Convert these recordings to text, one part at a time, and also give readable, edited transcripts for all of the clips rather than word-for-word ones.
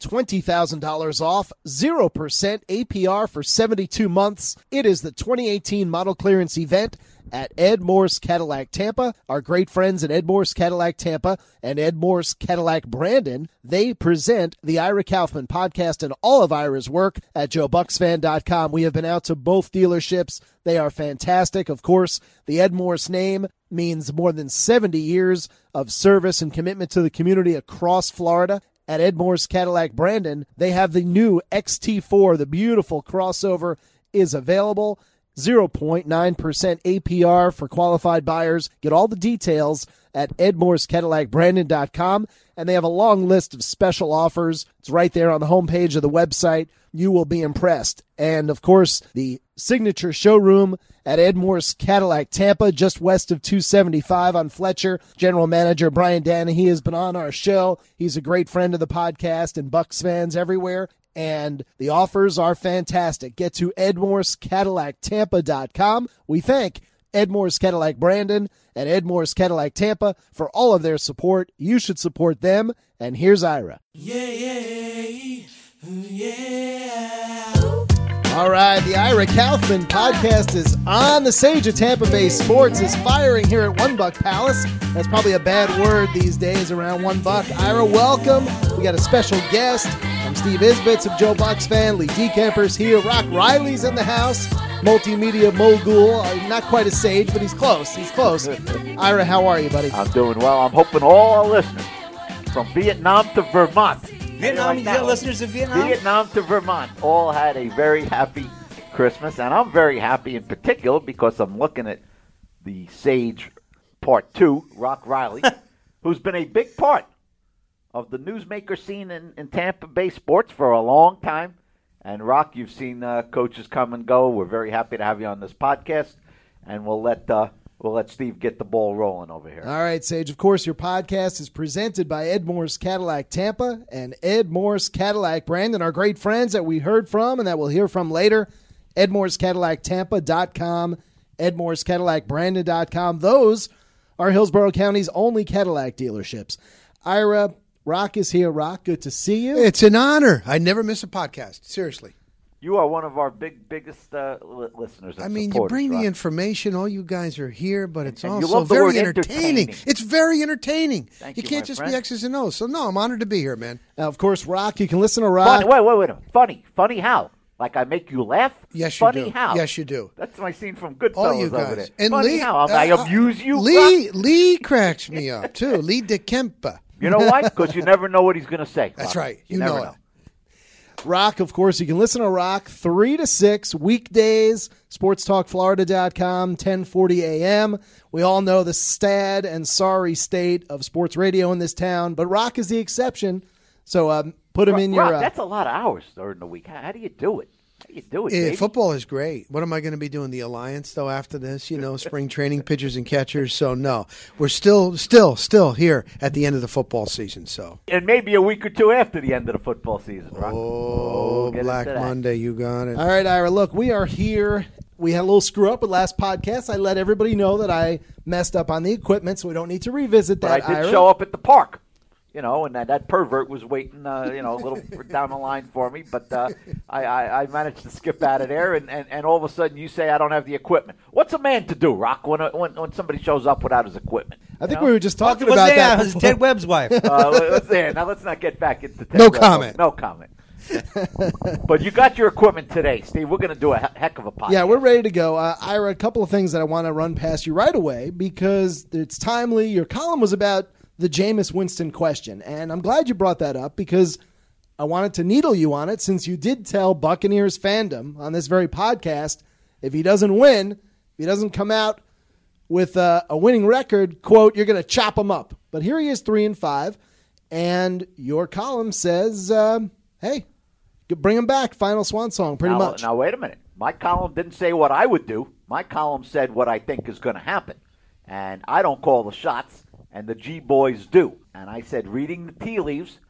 $20,000 off, 0% APR for 72 months. It is the 2018 model clearance event at Ed Morse Cadillac Tampa. Our great friends at Ed Morse Cadillac Tampa and Ed Morse Cadillac Brandon, they present the Ira Kaufman podcast and all of Ira's work at JoeBucksFan.com. We have been out to both dealerships. They are fantastic. Of course, the Ed Morse name means more than 70 years of service and commitment to the community across Florida. At Ed Morse Cadillac Brandon, they have the new XT4, the beautiful crossover, is available. 0.9% APR for qualified buyers. Get all the details at edmorsecadillacbrandon.com, and they have a long list of special offers. It's right there on the homepage of the website. You will be impressed. And, of course, the signature showroom at Ed Morse Cadillac Tampa, just west of 275 on Fletcher. General Manager Brian Danahy has been on our show. He's a great friend of the podcast and Bucks fans everywhere. And the offers are fantastic. Get to EdMorseCadillacTampa.com. We thank Ed Morse Cadillac Brandon and Ed Morse Cadillac Tampa for all of their support. You should support them. And here's Ira. Yeah. All right, the Ira Kaufman podcast is on. The Sage of Tampa Bay Sports is firing here at One Buck Palace. That's probably a bad word these days around One Buck. Ira, welcome. We got a special guest. I'm Steve Isbitz of Joe Bucks Fan. Lee Decamper's here. Rock Riley's in the house. Multimedia mogul. Not quite a sage, but he's close. Ira, how are you, buddy? I'm doing well. I'm hoping all our listeners from Vietnam to Vermont. Vietnam, you got listeners in Vietnam? Vietnam to Vermont all had a very happy Christmas, and I'm very happy in particular because I'm looking at the Sage Part 2, Rock Riley, who's been a big part of the newsmaker scene in Tampa Bay sports for a long time. And, Rock, you've seen coaches come and go. We're very happy to have you on this podcast, and we'll let Steve get the ball rolling over here. All right, Sage. Of course, your podcast is presented by Ed Morse Cadillac Tampa and Ed Morse Cadillac Brandon, our great friends that we heard from and that we'll hear from later. EdMorseCadillacTampa.com, EdMorseCadillacBrandon.com. Those are Hillsborough County's only Cadillac dealerships. Ira, Rock is here. Rock, good to see you. It's an honor. I never miss a podcast. Seriously. You are one of our biggest listeners. And you bring the information. All you guys are here, but it's and also very entertaining. It's very entertaining. Thank you can't just friend. be X's and O's. So, no, I'm honored to be here, man. Now, of course, Rock, you can listen to Rock. Wait a minute. Funny how? Like I make you laugh? Yes, you do. Funny how? Yes, you do. That's my scene from Goodfellas all you guys. over there. And funny Lee, how? I amuse you? Lee cracks me up, too. Lee DeKempa. You know why? Because you never know what he's going to say. That's right. You never know know. Rock, of course, you can listen to Rock 3 to 6 weekdays, sportstalkflorida.com, 1040 a.m. We all know the sad and sorry state of sports radio in this town, but Rock is the exception. So put him in your... Rock, that's a lot of hours during the week. How do you do it? How do you do it, baby? Football is great. What am I going to be doing? The Alliance, though, after this? Spring training, pitchers and catchers. So, no. We're still here at the end of the football season. So, and maybe a week or two after the end of the football season, Rock. Black Monday, you got it. All right, Ira, look, we are here. We had a little screw up with last podcast. I let everybody know that I messed up on the equipment, so we don't need to revisit that, But I did Ira. show up at the park. And that pervert was waiting, a little down the line for me. But I managed to skip out of there, and all of a sudden you say I don't have the equipment. What's a man to do, Rock, when somebody shows up without his equipment? I think we were just talking about that. It was Ted Webb's wife. Now let's not get back into Ted No Webb. comment. No comment. But you got your equipment today, Steve. We're going to do a heck of a podcast. Yeah, we're ready to go. Ira, a couple of things that I want to run past you right away because it's timely. Your column was about the Jameis Winston question, and I'm glad you brought that up because I wanted to needle you on it since you did tell Buccaneers fandom on this very podcast, if he doesn't win, if he doesn't come out with a winning record, quote, you're going to chop him up. But here he is 3-5, and your column says, hey, bring him back, final swan song, pretty much. Now, wait a minute. My column didn't say what I would do. My column said what I think is going to happen. And I don't call the shots, and the G-boys do. And I said reading the tea leaves,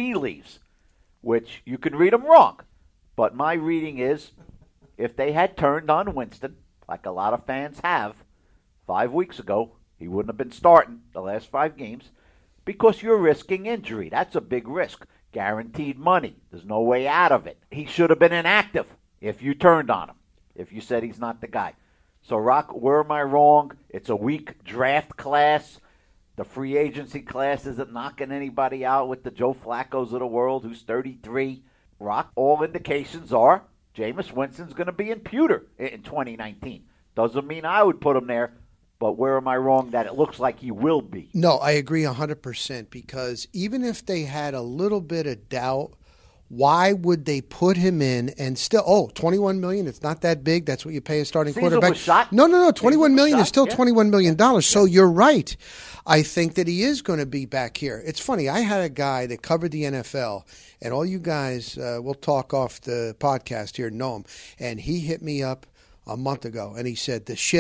which you can read them wrong. But my reading is if they had turned on Winston, like a lot of fans have, 5 weeks ago, he wouldn't have been starting the last 5 games because you're risking injury. That's a big risk. guaranteed money. There's no way out of it. He should have been inactive if you turned on him, if you said he's not the guy. So, Rock, where am I wrong? It's a weak draft class. The free agency class isn't knocking anybody out with the Joe Flacco's of the world, who's 33. Rock, all indications are Jameis Winston's going to be in pewter in 2019. Doesn't mean I would put him there, but where am I wrong that it looks like he will be? No, I agree 100% because even if they had a little bit of doubt, why would they put him in and still, $21 million, it's not that big. That's what you pay a starting quarterback. Was shot. No, $21 million is still $21 million. Yeah. So you're right. I think that he is going to be back here. It's funny. I had a guy that covered the NFL, and all you guys, we'll talk off the podcast here, know him, and he hit me up a month ago, and he said,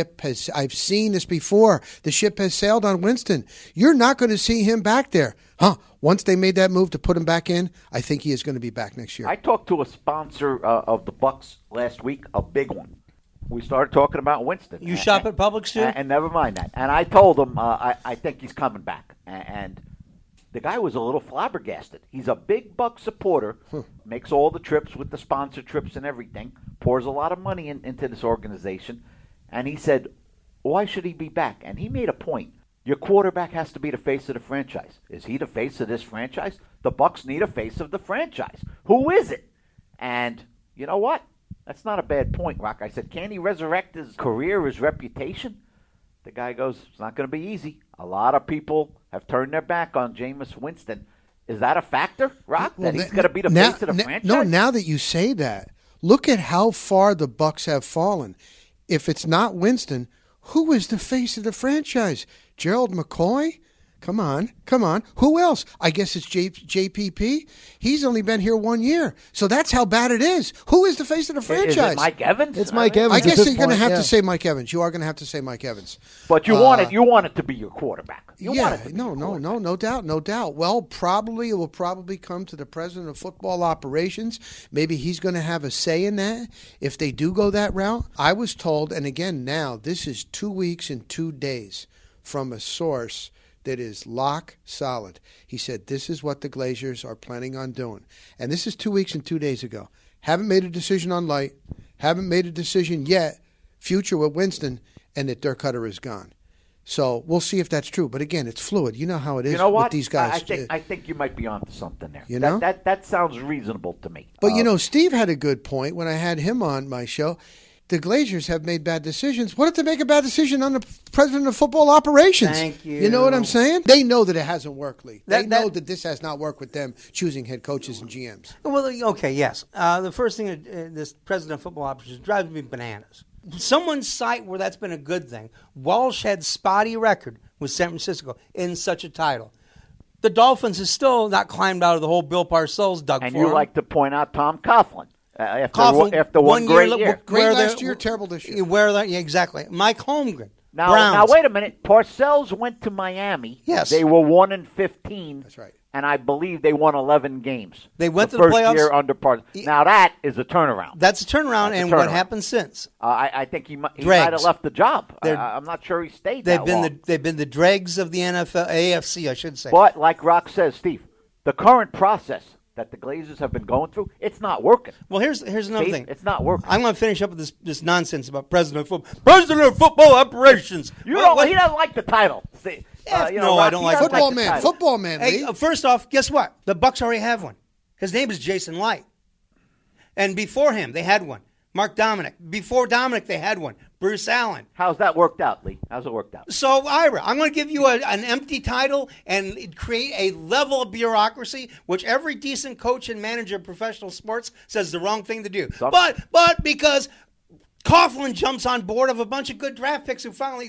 I've seen this before. The ship has sailed on Winston. You're not going to see him back there. Once they made that move to put him back in, I think he is going to be back next year. I talked to a sponsor of the Bucs last week, a big one. We started talking about Winston. You shop at Publix, too? And never mind that. And I told him I think he's coming back. And the guy was a little flabbergasted. He's a big Bucs supporter, makes all the trips with the sponsor trips and everything, pours a lot of money into this organization. And he said, why should he be back? And he made a point. Your quarterback has to be the face of the franchise. Is he the face of this franchise? The Bucs need a face of the franchise. Who is it? And you know what? That's not a bad point, Rock. I said, can he resurrect his career, his reputation? The guy goes, it's not going to be easy. A lot of people have turned their back on Jameis Winston. Is that a factor, Rock, that he's going to be the face of the franchise? No, now that you say that, look at how far the Bucs have fallen. If it's not Winston, who is the face of the franchise? Gerald McCoy? Come on. Who else? I guess it's JPP. He's only been here 1 year. So that's how bad it is. Who is the face of the franchise? Is it Mike Evans? It's Mike Evans. I guess you're going to have yeah. to say Mike Evans. You are going to have to say Mike Evans. But you want it to be your quarterback. No doubt. Well, it will probably come to the president of football operations. Maybe he's going to have a say in that if they do go that route. I was told, and again, now this is 2 weeks and 2 days from a source that is lock solid. He said, this is what the Glazers are planning on doing. And this is 2 weeks and 2 days ago. Haven't made a decision on Light. Haven't made a decision yet. Future with Winston, and that Dirk Cutter is gone. So we'll see if that's true. But again, it's fluid. You know how it is with these guys. I think you might be onto something there. You know? That sounds reasonable to me. But, Steve had a good point when I had him on my show. The Glazers have made bad decisions. What if they make a bad decision on the president of football operations? Thank you. You know what I'm saying? They know that it hasn't worked, Lee. They know that this has not worked with them choosing head coaches and GMs. Well, okay, yes. The first thing, this president of football operations drives me bananas. Someone's site where that's been a good thing. Walsh had spotty record with San Francisco in such a title. The Dolphins has still not climbed out of the hole Bill Parcells dug for And you him. like to point out Tom Coughlin. After one great year. Great last year, terrible this year. Yeah, exactly. Mike Holmgren. Now, wait a minute. Parcells went to Miami. Yes. They were 1-15. That's right. And I believe they won 11 games. They went to the the first playoffs. year under Parcells. Now, that is a turnaround. That's a turnaround, That's a and turnaround. what happened since? I think he might have left the job. I'm not sure he stayed that long. They've been the dregs of the NFL, AFC, I should say. But like Rock says, Steve, the current process that the Glazers have been going through, it's not working. Well, here's another thing. It's not working. I'm going to finish up with this nonsense about president of football operations. He doesn't like the title. See, no, I don't like Football man. Hey, first off, guess what? The Bucs already have one. His name is Jason Light. And before him, they had one. Mark Dominic. Before Dominic, they had one. Bruce Allen. How's that worked out, Lee? How's it worked out? So, Ira, I'm going to give you an empty title and create a level of bureaucracy, which every decent coach and manager of professional sports says the wrong thing to do. But because Coughlin jumps on board of a bunch of good draft picks who finally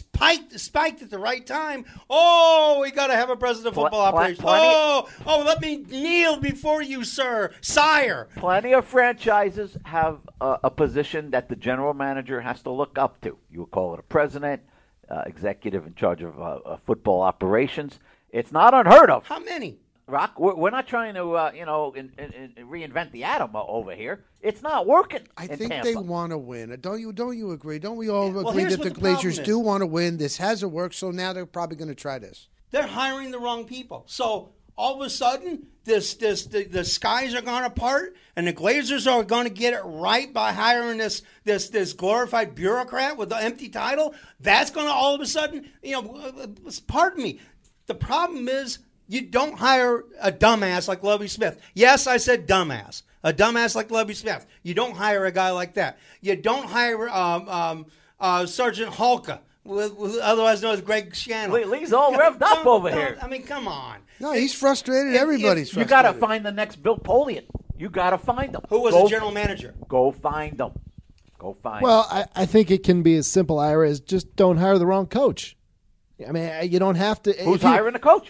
spiked at the right time. Oh, we got to have a president of football operations. Let me kneel before you, sire. Plenty of franchises have a position that the general manager has to look up to. You would call it a president, executive in charge of football operations. It's not unheard of. How many? Rock, we're not trying to, reinvent the atom over here. It's not working. I think Tampa. they want to win. Don't you agree? Don't we all agree that the Glazers do want to win? This hasn't worked, so now they're probably going to try this. They're hiring the wrong people. So all of a sudden the skies are going apart and the Glazers are going to get it right by hiring this glorified bureaucrat with the empty title? That's going to all of a sudden, pardon me. The problem is you don't hire a dumbass like Lovie Smith. Yes, I said dumbass. A dumbass like Lovie Smith. You don't hire a guy like that. You don't hire Sergeant Hulka, otherwise known as Greg Shannon. Lee's all revved up over here. I mean, come on. No, he's frustrated. Everybody's frustrated. You got to find the next Bill Polian. You got to find him. Who was the general manager? Go find him. Well, I think it can be as simple, Ira, as just don't hire the wrong coach. I mean, you don't have to. Who's hiring a coach?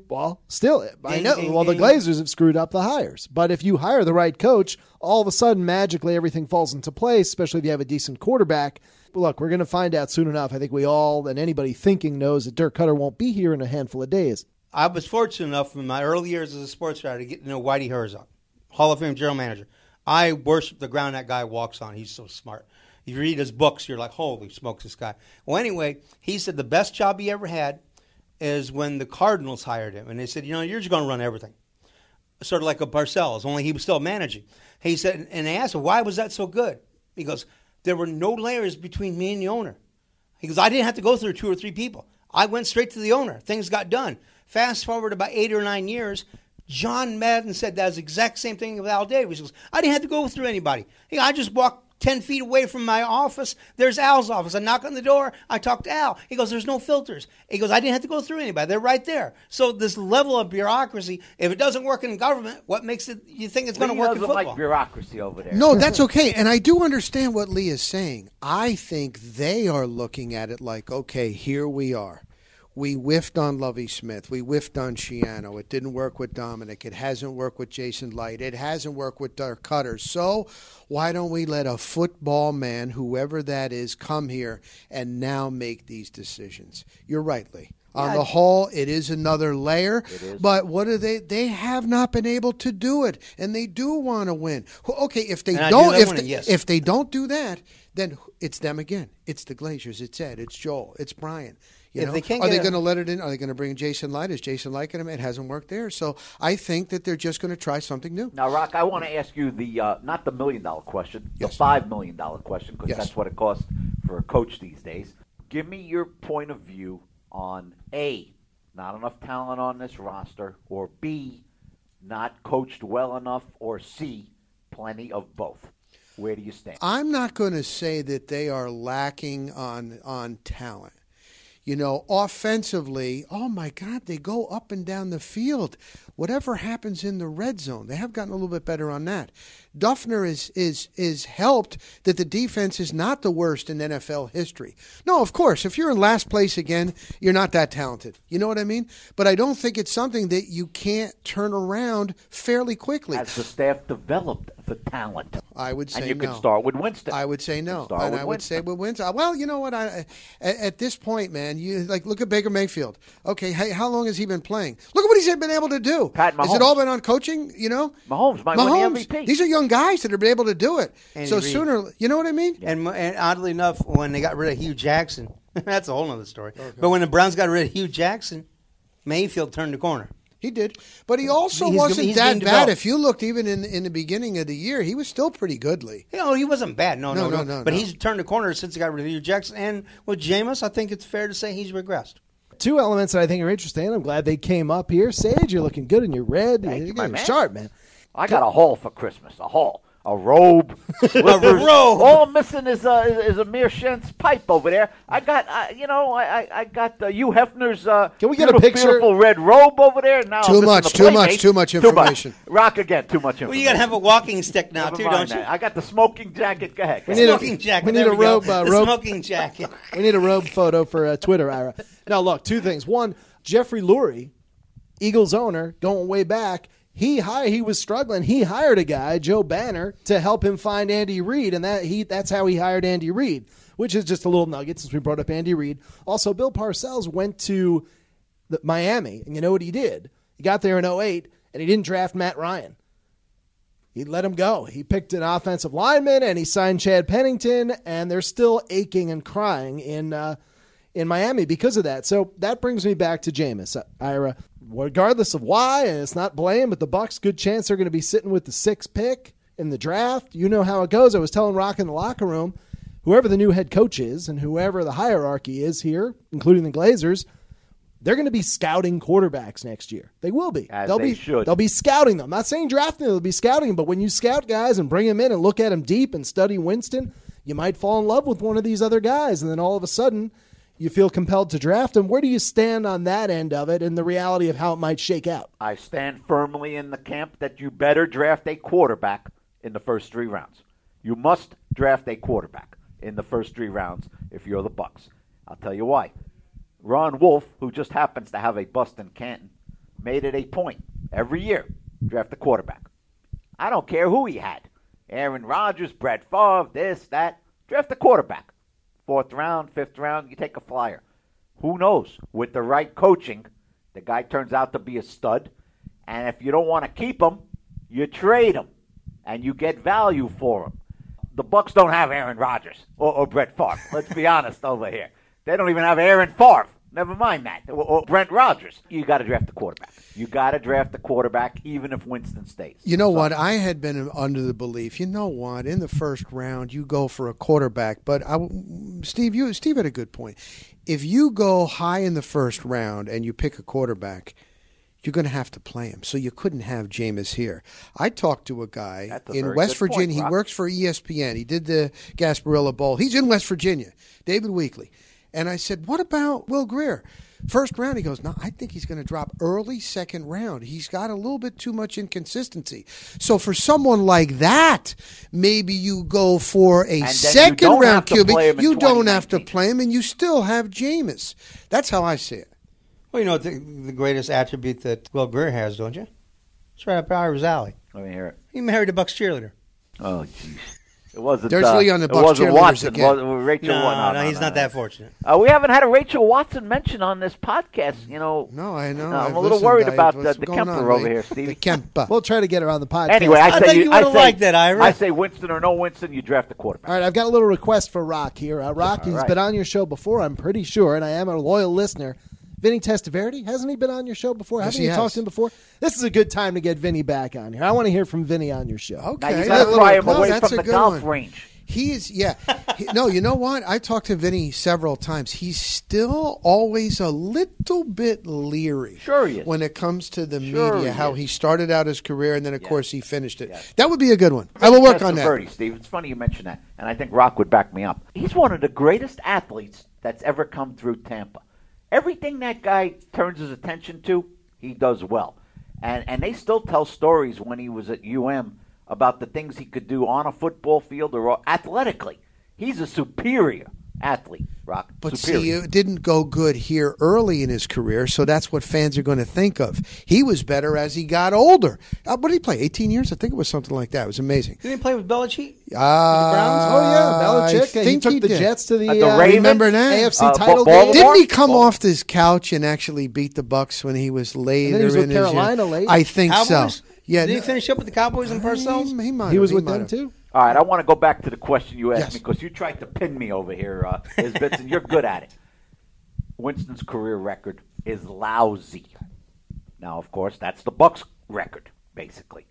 I know. Well, the Glazers have screwed up the hires. But if you hire the right coach, all of a sudden, magically, everything falls into place, especially if you have a decent quarterback. But look, we're going to find out soon enough. I think we all, and anybody thinking, knows that Dirk Cutter won't be here in a handful of days. I was fortunate enough in my early years as a sports writer to get to know Whitey Herzog, Hall of Fame general manager. I worship the ground that guy walks on. He's so smart. You read his books, you're like, holy smokes, this guy. Well, anyway, he said the best job he ever had is when the Cardinals hired him. And they said, you're just going to run everything. Sort of like a Parcells, only he was still managing. He said, and they asked him, why was that so good? He goes, there were no layers between me and the owner. He goes, I didn't have to go through 2 or 3 people. I went straight to the owner. Things got done. Fast forward about 8 or 9 years, John Madden said that exact same thing with Al Davis. He goes, I didn't have to go through anybody. I just walked 10 feet away from my office. There's Al's office. I knock on the door. I talk to Al. He goes, there's no filters. He goes, I didn't have to go through anybody. They're right there. So this level of bureaucracy, if it doesn't work in government, what makes it you think it's going to work in football? Like bureaucracy over there. No, that's okay. And I do understand what Lee is saying. I think they are looking at it like, okay, here we are. We whiffed on Lovie Smith. We whiffed on Schiano. It didn't work with Dominic. It hasn't worked with Jason Light. It hasn't worked with Dirk Cutter. So why don't we let a football man, whoever that is, come here and now make these decisions? You're right, Lee. On the whole, it is another layer. It is. But what are they? They have not been able to do it, and they do want to win. Okay, if they don't, if they don't do that, then it's them again. It's the Glazers. It's Ed. It's Joel. It's Brian. Are they going to let it in? Are they going to bring Jason Light? Is Jason liking him? It hasn't worked there. So I think that they're just going to try something new. Now, Rock, I want to ask you the not the $1 million question, the $5 million question, because that's what it costs for a coach these days. Give me your point of view on A, not enough talent on this roster, or B, not coached well enough, or C, plenty of both. Where do you stand? I'm not going to say that they are lacking on talent. Offensively, oh my God, they go up and down the field. Whatever happens in the red zone, they have gotten a little bit better on that. Duffner is helped that the defense is not the worst in NFL history. No, of course, if you're in last place again, you're not that talented. You know what I mean? But I don't think it's something that you can't turn around fairly quickly. Has the staff developed the talent? I would say no. And you can start with Winston. I would say no. And I would say with Winston. Well, you know what? At this point, man, look at Baker Mayfield. Okay, hey, how long has he been playing? Look at what he's been able to do. Pat Mahomes. Has it all been on coaching? Mahomes might win the MVP. These are young guys that have been able to do it. Andy so Reid. Sooner, you know what I mean? And oddly enough, when they got rid of Hugh Jackson, that's a whole other story. Okay. But when the Browns got rid of Hugh Jackson, Mayfield turned the corner. He did. But he also wasn't that bad. If you looked even in the beginning of the year, he was still pretty goodly. He wasn't bad. No. But he's turned the corner since he got rid of Hugh Jackson. And with Jameis, I think it's fair to say he's regressed. 2 elements that I think are interesting. I'm glad they came up here. Sage, you're looking good in your red. You're sharp, man. I got a haul for Christmas. A haul. A robe. A robe. All I'm missing is a Mir Shent's pipe over there. I got, I got Hugh Hefner's Can we get a picture? Beautiful red robe over there. Now too much information. Rock again, too much information. Well, you got to have a walking stick now, too, don't you? I got the smoking jacket. Go ahead. We need a robe. Smoking jacket. We need a robe photo for Twitter, Ira. Now, look, 2 things. One, Jeffrey Lurie, Eagles owner, going way back, he was struggling. He hired a guy, Joe Banner, to help him find Andy Reid, and that's how he hired Andy Reid, which is just a little nugget since we brought up Andy Reid. Also, Bill Parcells went to Miami, and you know what he did? He got there in 2008, and he didn't draft Matt Ryan. He let him go. He picked an offensive lineman, and he signed Chad Pennington, and they're still aching and crying in Miami because of that. So that brings me back to Jameis, Ira. regardless of why, and it's not blame, but the Bucs, good chance they're going to be sitting with the 6th pick in the draft. You know how it goes. I was telling Rock in the locker room, whoever the new head coach is and whoever the hierarchy is here, including the Glazers, they're going to be scouting quarterbacks next year. They will be. They'll be scouting them. I'm not saying drafting them. They'll be scouting them. But when you scout guys and bring them in and look at them deep and study Winston, you might fall in love with one of these other guys. And then all of a sudden, you feel compelled to draft him. Where do you stand on that end of it and the reality of how it might shake out? I stand firmly in the camp that you better draft a quarterback in the first 3 rounds. You must draft a quarterback in the first 3 rounds if you're the Bucs. I'll tell you why. Ron Wolf, who just happens to have a bust in Canton, made it a point every year, draft a quarterback. I don't care who he had. Aaron Rodgers, Brett Favre, this, that. Draft a quarterback. 4th round, 5th round, you take a flyer. Who knows? With the right coaching, the guy turns out to be a stud. And if you don't want to keep him, you trade him. And you get value for him. The Bucs don't have Aaron Rodgers or Brett Favre. Let's be honest over here. They don't even have Aaron Favre. Never mind that. Or Brent Rodgers. You got to draft the quarterback. You got to draft the quarterback even if Winston stays. You know what? I had been under the belief, in the first round, you go for a quarterback. But Steve had a good point. If you go high in the first round and you pick a quarterback, you're going to have to play him. So you couldn't have Jameis here. I talked to a guy in West Virginia. He works for ESPN. He did the Gasparilla Bowl. He's in West Virginia, David Weekley. And I said, what about Will Grier? First round, he goes, no, I think he's going to drop early second round. He's got a little bit too much inconsistency. So for someone like that, maybe you go for a second-round QB. You don't have to play him, and you still have Jameis. That's how I see it. Well, you know the greatest attribute that Will Grier has, don't you? It's right up Ira's alley. Let me hear it. He married a Bucs cheerleader. Oh, jeez. It wasn't. There's Lee on the Bucs cheerleaders Watson. again. Rachel No, he's not that fortunate. We haven't had a Rachel Watson mention on this podcast. No, I know. I'm a little worried about the Kemper over here, Steve. The Kemper. We'll try to get her on the podcast. Anyway, I think you would have liked that, Ira. I say Winston or no Winston, you draft the quarterback. All right, I've got a little request for Rock here. Rock, he's been on your show before, I'm pretty sure, and I am a loyal listener. Vinny Testaverde, hasn't he been on your show before? Yes, Haven't you talked to him before? This is a good time to get Vinny back on here. I want to hear from Vinny on your show. Okay. Now you got to pry him away from the golf range. He is, no, you know what? I talked to Vinny several times. He's still always a little bit leery. Sure he is. When it comes to the media, how he started out his career and then, of course, he finished it. Yes. That would be a good one. I will work on that. Steve, it's funny you mention that, and I think Rock would back me up. He's one of the greatest athletes that's ever come through Tampa. Everything that guy turns his attention to, he does well. And they still tell stories when he was at UM about the things he could do on a football field or athletically. He's a superior athlete, Rock. But superior. see, it didn't go good here early in his career, so that's what fans are going to think of. He was better as he got older. What did he play, 18 years? I think it was something like that. It was amazing. Didn't he play with Belichick? With the Browns? Oh, yeah, Belichick. He took the did. Jets to the Ravens? Remember that? AFC title game. Didn't he come off his couch and actually beat the Bucs when he was later he was with in his Carolina late. I think Cowboys? so. Yeah, Did he finish up with the Cowboys in Parcells? He was with them, too? All right, I want to go back to the question you asked Yes. me because you tried to pin me over here, Isbitz, and you're good at it. Winston's career record is lousy. Now, of course, that's the Bucs' record, basically.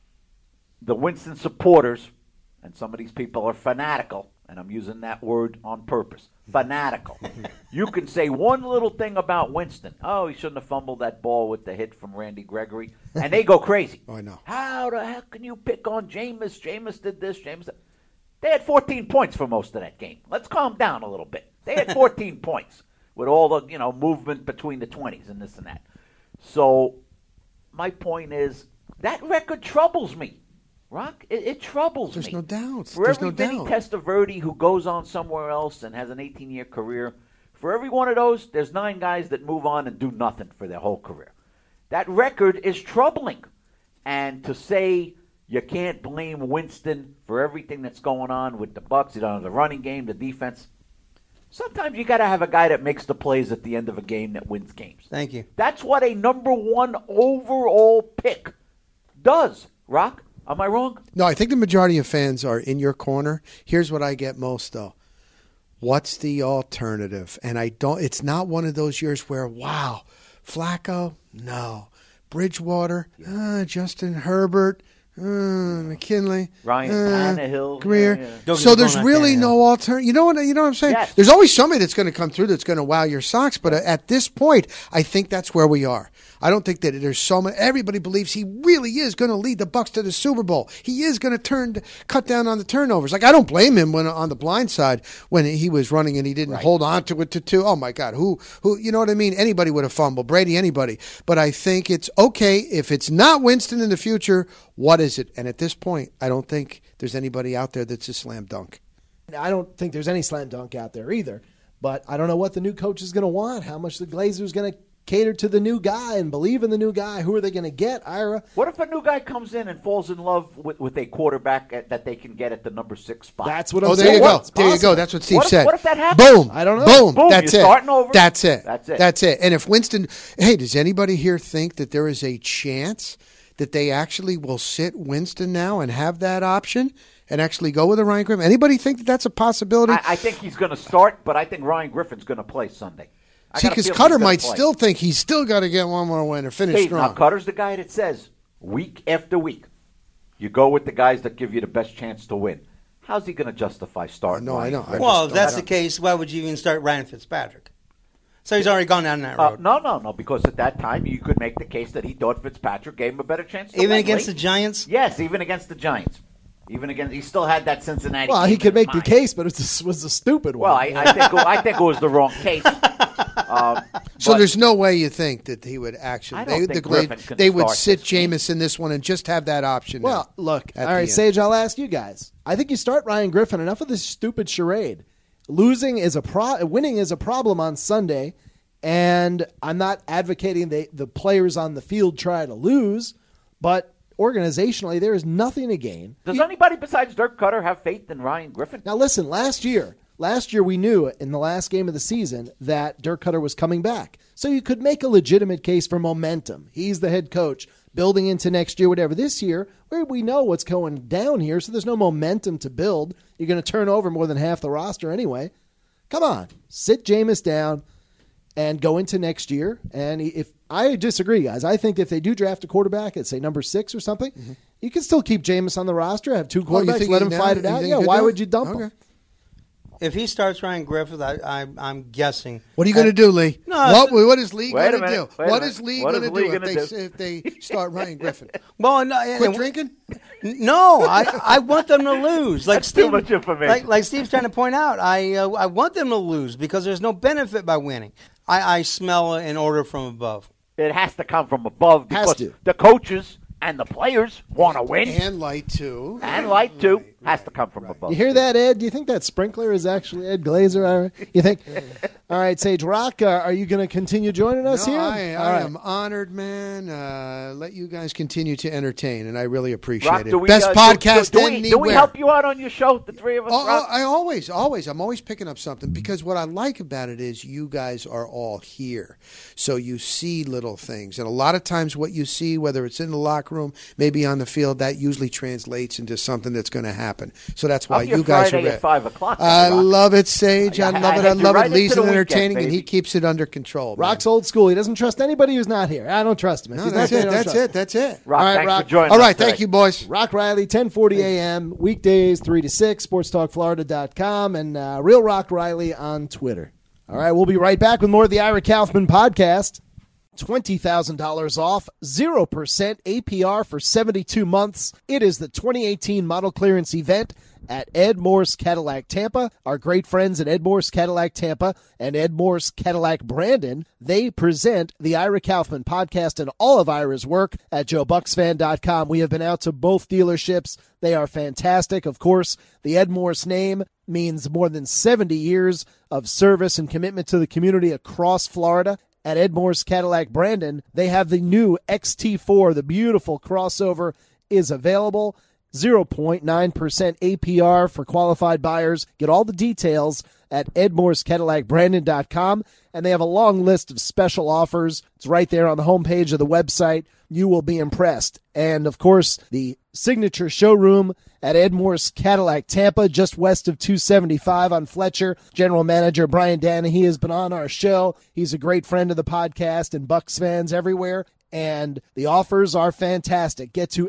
The Winston supporters, and some of these people are fanatical, and I'm using that word on purpose, fanatical. You can say one little thing about Winston. Oh, he shouldn't have fumbled that ball with the hit from Randy Gregory. And they go crazy. Oh, I know. How the heck can you pick on Jameis? Jameis did this, Jameis did... They had 14 points for most of that game. Let's calm down a little bit. They had 14 points with all the, movement between the 20s and this and that. So my point is that record troubles me. Rock, it troubles There's me. no doubt. For There's every no Vinny doubt. Testaverde who goes on somewhere else and has an 18-year career, for every one of those, there's 9 guys that move on and do nothing for their whole career. That record is troubling. And to say you can't blame Winston for everything that's going on with the Bucs, the running game, the defense, sometimes you got to have a guy that makes the plays at the end of a game that wins games. Thank you. That's what a number 1 overall pick does, Rock. Am I wrong? No, I think the majority of fans are in your corner. Here's what I get most, though. What's the alternative? And it's not one of those years where, wow, Flacco, no. Bridgewater, Justin Herbert, McKinley, Ryan Tannehill, Greer. Yeah. So there's really no alternative. You know what I'm saying? Yes. There's always somebody that's going to come through that's going to wow your socks. But at this point, I think that's where we are. I don't think that there's so much. Everybody believes he really is going to lead the Bucs to the Super Bowl. He is going to cut down on the turnovers. Like, I don't blame him when on the blind side when he was running and he didn't hold on to it to two. Oh my God, who? You know what I mean? Anybody would have fumbled. Brady, anybody. But I think it's okay if it's not Winston in the future. What is it? And at this point, I don't think there's anybody out there that's a slam dunk. I don't think there's any slam dunk out there either. But I don't know what the new coach is going to want, how much the Glazers going to cater to the new guy and believe in the new guy. Who are they going to get, Ira? What if a new guy comes in and falls in love with a quarterback that they can get at the number 6 spot? That's what I'm saying. There you go. It's There you possible. go. That's what Steve said. What if that happens? Boom. I don't know. Boom. That's you're it. starting over. That's it. That's it. That's it. And if Winston, hey, does anybody here think that there is a chance that they actually will sit Winston now and have that option and actually go with a Ryan Griffin? Anybody think that that's a possibility? I think he's going to start, but I think Ryan Griffin's going to play Sunday. See, because Cutter might still think he's still got to get one more win or finish Steve, strong. now Cutter's the guy that says week after week, you go with the guys that give you the best chance to win. How's he going to justify starting? No, I know. Well, if that's the case, why would you even start Ryan Fitzpatrick? So he's already gone down that road. No, because at that time you could make the case that he thought Fitzpatrick gave him a better chance to Even win. against the Giants? Yes, even against the Giants. He still had that Cincinnati. Well, game he in could his make the mind. case, but it was a stupid one. Well, I think it was the wrong case. So But there's no way you think that he would actually. I don't think Griffin can they would start sit this game. Jameis in this one and just have that option. Well, now look, at all the right, end. Sage, I'll ask you guys. I think you start Ryan Griffin. Enough of this stupid charade. Losing is winning is a problem on Sunday, and I'm not advocating the players on the field try to lose, but organizationally there is nothing to gain. Does anybody besides Dirk Cutter have faith in Ryan Griffin? Now listen, last year we knew in the last game of the season that Dirk Cutter was coming back. So you could make a legitimate case for momentum. He's the head coach building into next year, whatever. This year, we know what's going down here, so there's no momentum to build. You're going to turn over more than half the roster anyway. Come on, sit Jameis down and go into next year. And if I disagree, guys, I think if they do draft a quarterback at, say, number 6 or something, you can still keep Jameis on the roster, have 2 quarterbacks, let him fight it out. Yeah, why would you dump him? If he starts Ryan Griffith, I'm guessing. What are you going to do, Lee? No, what is Lee Wait going a to do? minute, wait a What minute. is Lee What going to is Lee do gonna if they start Ryan Griffin? Well, no, Quit drinking? No, I want them to lose. Like That's Steve, too much information. Like Steve's trying to point out, I want them to lose because there's no benefit by winning. I smell an order from above. It has to come from above Has because to. the coaches and the players want to win. And light, too. And light, too, has to come from above. You hear that, Ed? Do you think that sprinkler is actually Ed Glazer? You think? All right, Sage Rock, are you going to continue joining us here? I All right. am honored, man. Let you guys continue to entertain, and I really appreciate Rock, it. Best podcast do anywhere. we help you out on your show, the three of us? Rock? I'm always picking up something because what I like about it is you guys are all here. So you see little things. And a lot of times what you see, whether it's in the locker room, maybe on the field, that usually translates into something that's going to happen. So that's why you guys Friday are at 5 o'clock. I Rock. love it, Sage. I love it. I had you love right it. Lee's into the entertaining, weekend, and he baby. keeps it under control. man. Rock's old school. He doesn't trust anybody who's not here. I don't trust him. If No, he's that's not it. there, I don't That's trust it. That's it. Rock, All right, thanks Rock. for joining All us right. today. Thank you, boys. Rock Riley, 1040 a.m., weekdays 3 to 6, sportstalkflorida.com, and Real Rock Riley on Twitter. All right, we'll be right back with more of the Ira Kaufman podcast. $20,000 off, 0% APR for 72 months. It is the 2018 model clearance event at Ed Morse Cadillac Tampa. Our great friends at Ed Morse Cadillac Tampa and Ed Morse Cadillac Brandon, they present the Ira Kaufman podcast and all of Ira's work at JoeBucksFan.com. We have been out to both dealerships. They are fantastic. Of course, the Ed Morse name means more than 70 years of service and commitment to the community across Florida. At Ed Morse Cadillac Brandon, they have the new XT4, the beautiful crossover, is available. 0.9% APR for qualified buyers. Get all the details at edmorscadillacbrandon.com, and they have a long list of special offers. It's right there on the homepage of the website. You will be impressed. And, of course, the signature showroom at Ed Morse Cadillac Tampa, just west of 275 on Fletcher. General Manager Brian Danahy has been on our show. He's a great friend of the podcast and Bucs fans everywhere. And the offers are fantastic. Get to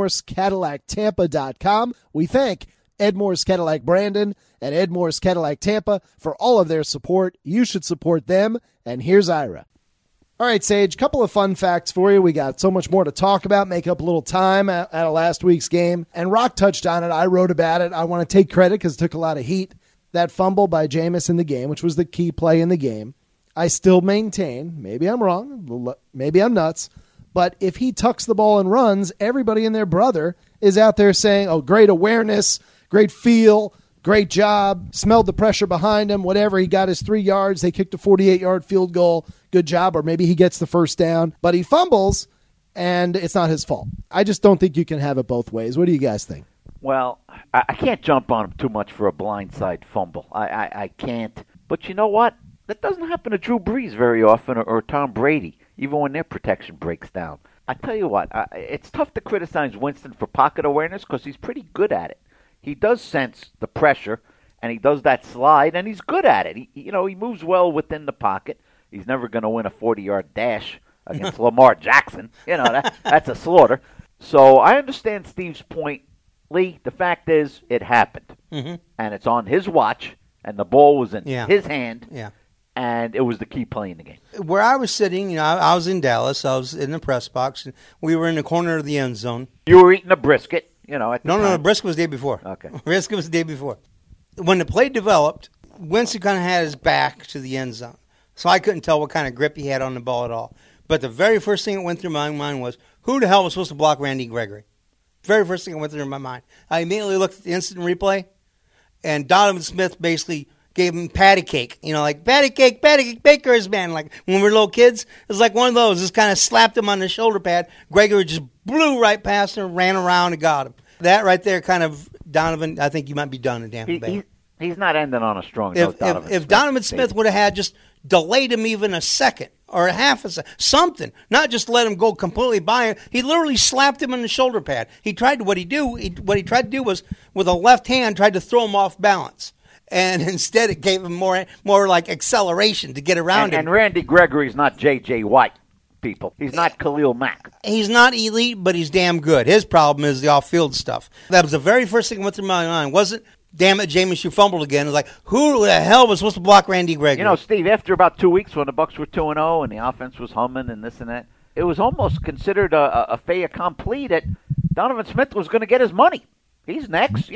EdmorsCadillacTampa.com. We thank Ed Morse Cadillac Brandon and Ed Morse Cadillac Tampa for all of their support. You should support them. And here's Ira. All right, Sage, couple of fun facts for you. We got so much more to talk about, make up a little time out of last week's game. And Rock touched on it. I wrote about it. I want to take credit because it took a lot of heat. That fumble by Jameis in the game, which was the key play in the game. I still maintain, maybe I'm wrong, maybe I'm nuts, but if he tucks the ball and runs, everybody and their brother is out there saying, oh, great awareness, great feel, great job, smelled the pressure behind him, whatever. He got his 3 yards. They kicked a 48-yard field goal. Good job. Or maybe he gets the first down. But he fumbles, and it's not his fault. I just don't think you can have it both ways. What do you guys think? Well, I can't jump on him too much for a blindside fumble. I can't. But you know what? That doesn't happen to Drew Brees very often or Tom Brady, even when their protection breaks down. I tell you what, it's tough to criticize Winston for pocket awareness because he's pretty good at it. He does sense the pressure, and he does that slide, and he's good at it. He moves well within the pocket. He's never going to win a 40-yard dash against Lamar Jackson. That's a slaughter. So I understand Steve's point, Lee. The fact is it happened, and it's on his watch, and the ball was in his hand. Yeah. And it was the key play in the game. Where I was sitting, I was in Dallas. I was in the press box. And we were in the corner of the end zone. You were eating a brisket, at the No, time. brisket was the day before. Okay. Brisket was the day before. When the play developed, Winston kind of had his back to the end zone. So I couldn't tell what kind of grip he had on the ball at all. But the very first thing that went through my mind was, who the hell was supposed to block Randy Gregory? Very first thing that went through my mind. I immediately looked at the instant replay, and Donovan Smith basically gave him patty cake, like patty cake, Baker's man. Like when we were little kids, it was like one of those. Just kind of slapped him on the shoulder pad. Gregory just blew right past him, ran around and got him. That right there kind of, Donovan, I think you might be done in Tampa Bay. He's not ending on a strong note, Donovan If Donovan Smith would have had just delayed him even a second or a half a second, something, not just let him go completely by him. He literally slapped him on the shoulder pad. He tried what he tried to do was, with a left hand, tried to throw him off balance. And instead, it gave him more like acceleration to get around him. And Randy Gregory's not J.J. White, people. He's not Khalil Mack. He's not elite, but he's damn good. His problem is the off-field stuff. That was the very first thing that went through my mind. Wasn't, damn it, Jameis, you fumbled again. It was like, who the hell was supposed to block Randy Gregory? Steve, after about 2 weeks when the Bucs were 2-0 and the offense was humming and this and that, it was almost considered a fait accompli that Donovan Smith was going to get his money. He's next,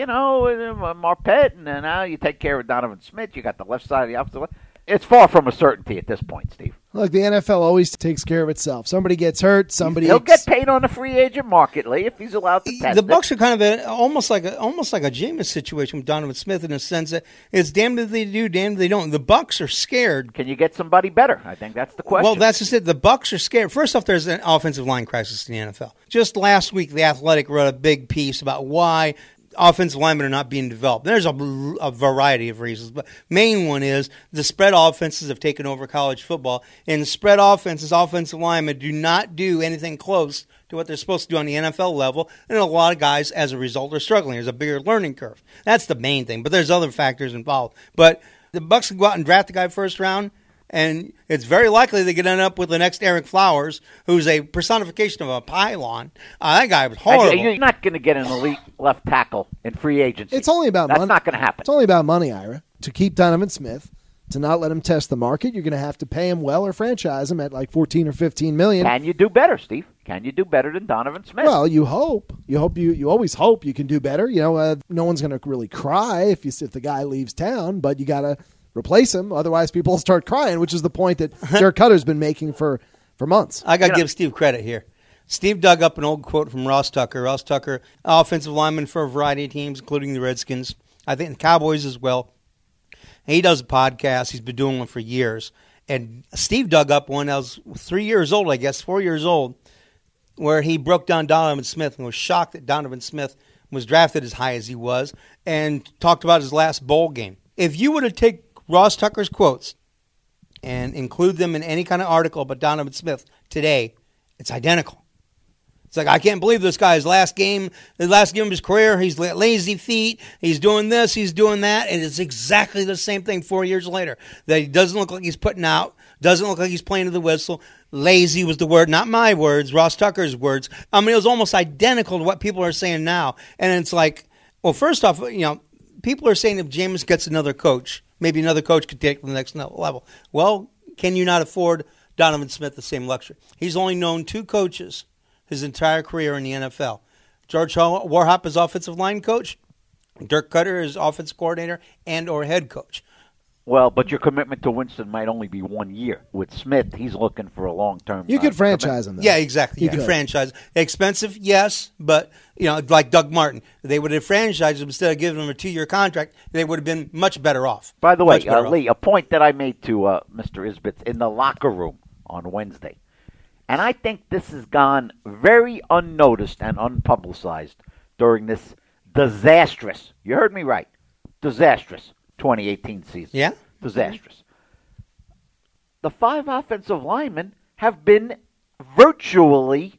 Marpet, and now you take care of Donovan Smith. You got the left side of the offensive line. It's far from a certainty at this point, Steve. Look, the NFL always takes care of itself. Somebody gets hurt, he'll get paid on the free agent market, Lee, if he's allowed to test The Bucs are kind of almost like a Jameis situation with Donovan Smith in the sense that it's damned if they do, damned if they don't. The Bucs are scared. Can you get somebody better? I think that's the question. Well, that's just it. The Bucs are scared. First off, there's an offensive line crisis in the NFL. Just last week, The Athletic wrote a big piece about why offensive linemen are not being developed. There's a variety of reasons, but main one is the spread offenses have taken over college football, and spread offenses, offensive linemen do not do anything close to what they're supposed to do on the NFL level, and a lot of guys, as a result, are struggling. There's a bigger learning curve. That's the main thing, but there's other factors involved. But the Bucs can go out and draft a guy first round, and it's very likely they could end up with the next Eric Flowers, who's a personification of a pylon. That guy was horrible. You're not going to get an elite left tackle in free agency. It's only about money. That's not going to happen. It's only about money, Ira. To keep Donovan Smith, to not let him test the market, you're going to have to pay him well or franchise him at like $14 or $15 million. Can you do better, Steve? Can you do better than Donovan Smith? Well, you hope. You always hope you can do better. No one's going to really cry if the guy leaves town, but you got to replace him. Otherwise, people will start crying, which is the point that Derek Cutter's been making for months. I got to give Steve credit here. Steve dug up an old quote from Ross Tucker. Ross Tucker, offensive lineman for a variety of teams, including the Redskins. I think the Cowboys as well. He does a podcast. He's been doing one for years. And Steve dug up one that was 4 years old, where he broke down Donovan Smith and was shocked that Donovan Smith was drafted as high as he was, and talked about his last bowl game. If you were to take Ross Tucker's quotes and include them in any kind of article about Donovan Smith today, it's identical. It's like, I can't believe this guy's last game of his career, he's lazy feet, he's doing this, he's doing that, and it's exactly the same thing 4 years later. That he doesn't look like he's putting out, doesn't look like he's playing to the whistle. Lazy was the word, not my words, Ross Tucker's words. I mean, it was almost identical to what people are saying now. And it's like, well, first off, people are saying if Jameis gets another coach, maybe another coach could take it to the next level. Well, can you not afford Donovan Smith the same luxury? He's only known 2 coaches his entire career in the NFL. George Warhop is offensive line coach. Dirk Cutter is offensive coordinator and or head coach. Well, but your commitment to Winston might only be 1 year. With Smith, he's looking for a long-term. You could franchise him, though. Yeah, exactly. You could franchise. Expensive, yes, but like Doug Martin, they would have franchised him instead of giving him a 2-year contract. They would have been much better off. By the way, Lee, a point that I made to Mr. Isbitz in the locker room on Wednesday, and I think this has gone very unnoticed and unpublicized during this disastrous, you heard me right, disastrous 2018 season. Yeah? Disastrous. The 5 offensive linemen have been virtually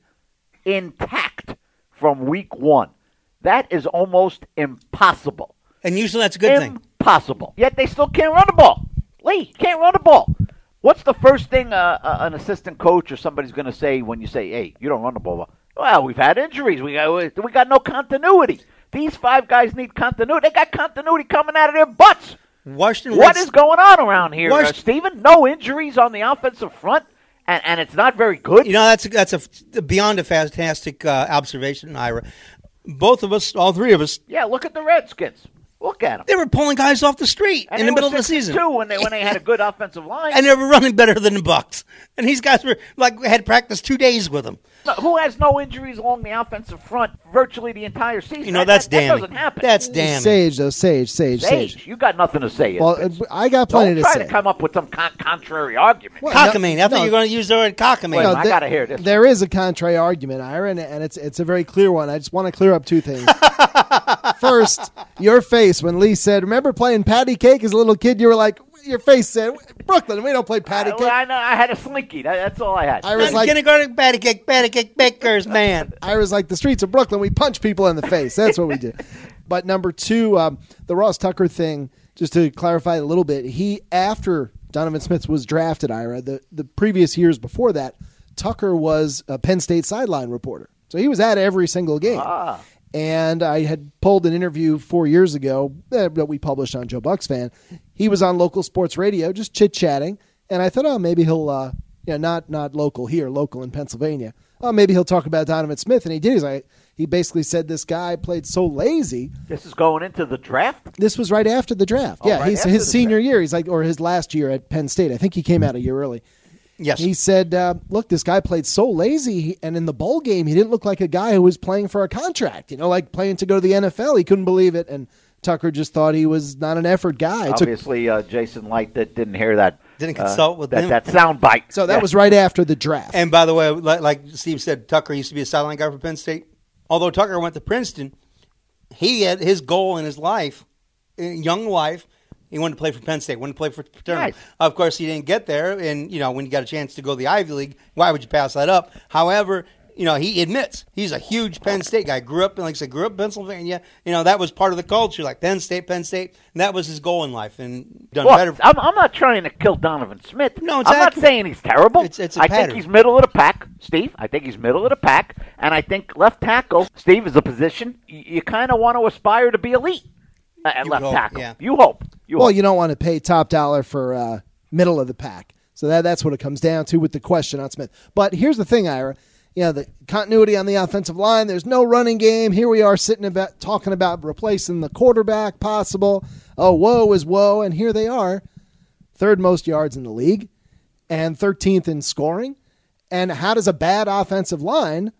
intact from week 1. That is almost impossible. And usually that's a good thing. Impossible. Yet they still can't run the ball. Lee, can't run the ball. What's the first thing an assistant coach or somebody's going to say when you say, hey, you don't run the ball? Well, we've had injuries. We got no continuity. These 5 guys need continuity. They got continuity coming out of their butts. What is going on around here, Stephen? No injuries on the offensive front, and it's not very good? That's a beyond a fantastic observation, Ira. Both of us, all 3 of us. Yeah, look at the Redskins. Look at them. They were pulling guys off the street in the middle of the season. Too, when they had a good offensive line. And they were running better than the Bucs. And these guys were had practiced 2 days with them. Who has no injuries along the offensive front virtually the entire season? That's damning. That doesn't happen. That's damning. Sage. You got nothing to say. Well, I got plenty to say. Don't try to come up with some contrary argument. Cockamamie. I thought you were going to use the word cockamamie. I got to hear this. There is a contrary argument, Ira, and it's a very clear one. I just want to clear up 2 things. First, your face when Lee said, remember playing patty cake as a little kid? You were like, your face said, Brooklyn, we don't play patty cake. I know. I had a slinky. That's all I had. I was like, kindergarten patty cake bakers, man. I was like, the streets of Brooklyn, we punch people in the face. That's what we do. But number 2, the Ross Tucker thing, just to clarify a little bit, after Donovan Smith was drafted, Ira, the previous years before that, Tucker was a Penn State sideline reporter. So he was at every single game. And I had pulled an interview 4 years ago that we published on Joe Bucks Fan. He was on local sports radio, just chit-chatting. And I thought, maybe he'll, not local here, local in Pennsylvania. Maybe he'll talk about Donovan Smith. And he did. He basically said this guy played so lazy. This is going into the draft? This was right after the draft. Yeah, right he's his senior year. He's or his last year at Penn State. I think he came out a year early. Yes. He said, look, this guy played so lazy, and in the bowl game, he didn't look like a guy who was playing for a contract, like playing to go to the NFL. He couldn't believe it, and Tucker just thought he was not an effort guy. Obviously, Jason Light didn't hear that. Didn't consult with him. That sound bite. So that was right after the draft. And by the way, like Steve said, Tucker used to be a sideline guy for Penn State. Although Tucker went to Princeton, he had his goal in his life, young life, he wanted to play for Penn State, wanted to play for Paterno. Nice. Of course, he didn't get there, and, when you got a chance to go to the Ivy League, why would you pass that up? However, he admits he's a huge Penn State guy. Grew up in Pennsylvania. That was part of the culture, like Penn State, and that was his goal in life, and done better. I'm not trying to kill Donovan Smith. No, I'm not saying he's terrible. It's a I pattern. think he's middle of the pack, Steve. I think he's middle of the pack, and I think left tackle, Steve, is a position you kind of want to aspire to be elite at left tackle. Yeah. You hope. You don't want to pay top dollar for middle of the pack. So that's what it comes down to with the question on Smith. But here's the thing, Ira. The continuity on the offensive line, there's no running game. Here we are talking about replacing the quarterback possible. Oh, woe is woe. And here they are, 3rd most yards in the league and 13th in scoring. And how does a bad offensive line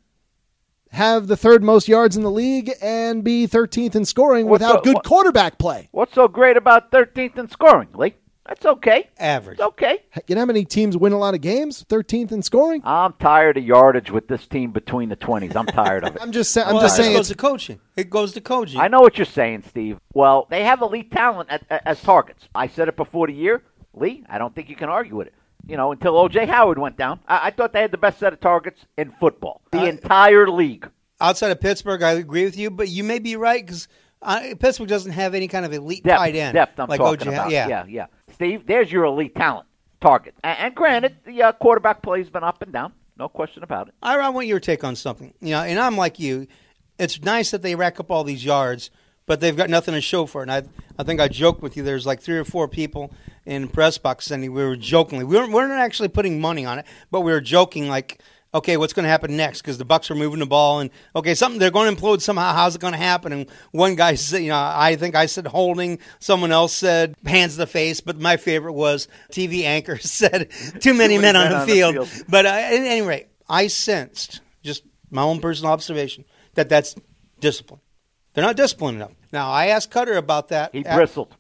have the 3rd most yards in the league and be 13th in scoring without good quarterback play? What's so great about 13th in scoring, Lee? That's okay. Average. It's okay. You know how many teams win a lot of games? 13th in scoring? I'm tired of yardage with this team between the 20s. I'm tired of it. I'm just saying. It goes to coaching. It goes to coaching. I know what you're saying, Steve. Well, they have elite talent as targets. I said it before the year. Lee, I don't think you can argue with it. Until O.J. Howard went down, I thought they had the best set of targets in football. The entire league. Outside of Pittsburgh, I agree with you, but you may be right because Pittsburgh doesn't have any kind of elite tight end. Depth, I'm like talking O.J. about. Yeah. Steve, there's your elite talent target. And granted, the quarterback play has been up and down. No question about it. I want your take on something. And I'm like you. It's nice that they rack up all these yards, but they've got nothing to show for it. And I think I joked with you. There's like 3 or 4 people in the press box, and we were jokingly. We're not actually putting money on it, but we were joking like, okay, what's going to happen next? Because the Bucs are moving the ball, and okay, they're going to implode somehow. How's it going to happen? And one guy said, I think I said holding. Someone else said hands to the face. But my favorite was TV anchor said too many men on the field. But at any rate, I sensed, just my own personal observation, that's discipline. They're not disciplined enough. Now, I asked Cutter about that. He bristled.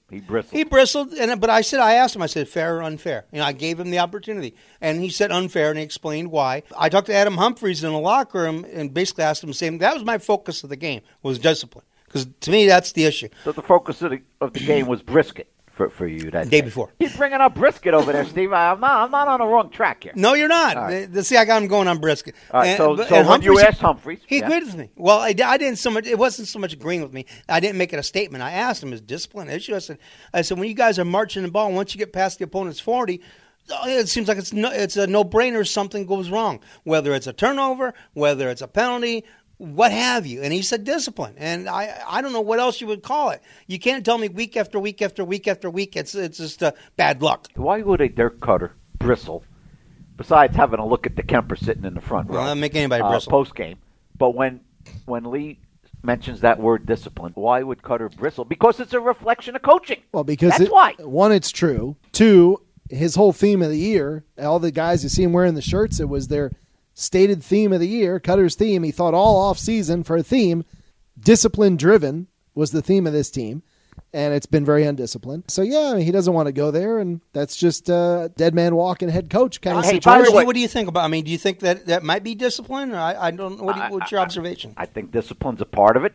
But I asked him, I said, fair or unfair? I gave him the opportunity. And he said unfair, and he explained why. I talked to Adam Humphries in the locker room and basically asked him the same. That was my focus of the game, was discipline. Because to me, that's the issue. So the focus of the game was brisket for you that day before. He's bringing up brisket over there, Steve. I'm not on the wrong track here. No, you're not. Right. See, I got him going on brisket. All right, so when you asked Humphries, he agreed with me. Well, I didn't so much. It wasn't so much agreeing with me. I didn't make it a statement. I asked him, is discipline an issue? I said, when you guys are marching the ball, once you get past the opponent's 40, it seems like it's a no-brainer. Something goes wrong, whether it's a turnover, whether it's a penalty, what have you. And he said discipline. And I don't know what else you would call it. You can't tell me week after week after week after week it's just bad luck. Why would a Dirk Cutter bristle, besides having a look at the Kemper sitting in the front row? Well, that'll make anybody bristle. Post-game. But when Lee mentions that word discipline, why would Cutter bristle? Because it's a reflection of coaching. Well, because that's why. 1, it's true. 2, his whole theme of the year, all the guys you see him wearing the shirts, it was their stated theme of the year, Cutter's theme. He thought all off season for a theme. Discipline driven was the theme of this team, and it's been very undisciplined. So yeah, he doesn't want to go there, and that's just a dead man walking head coach kind of situation. What do you think about? Do you think that might be discipline? Or I don't. What's your observation? I think discipline's a part of it.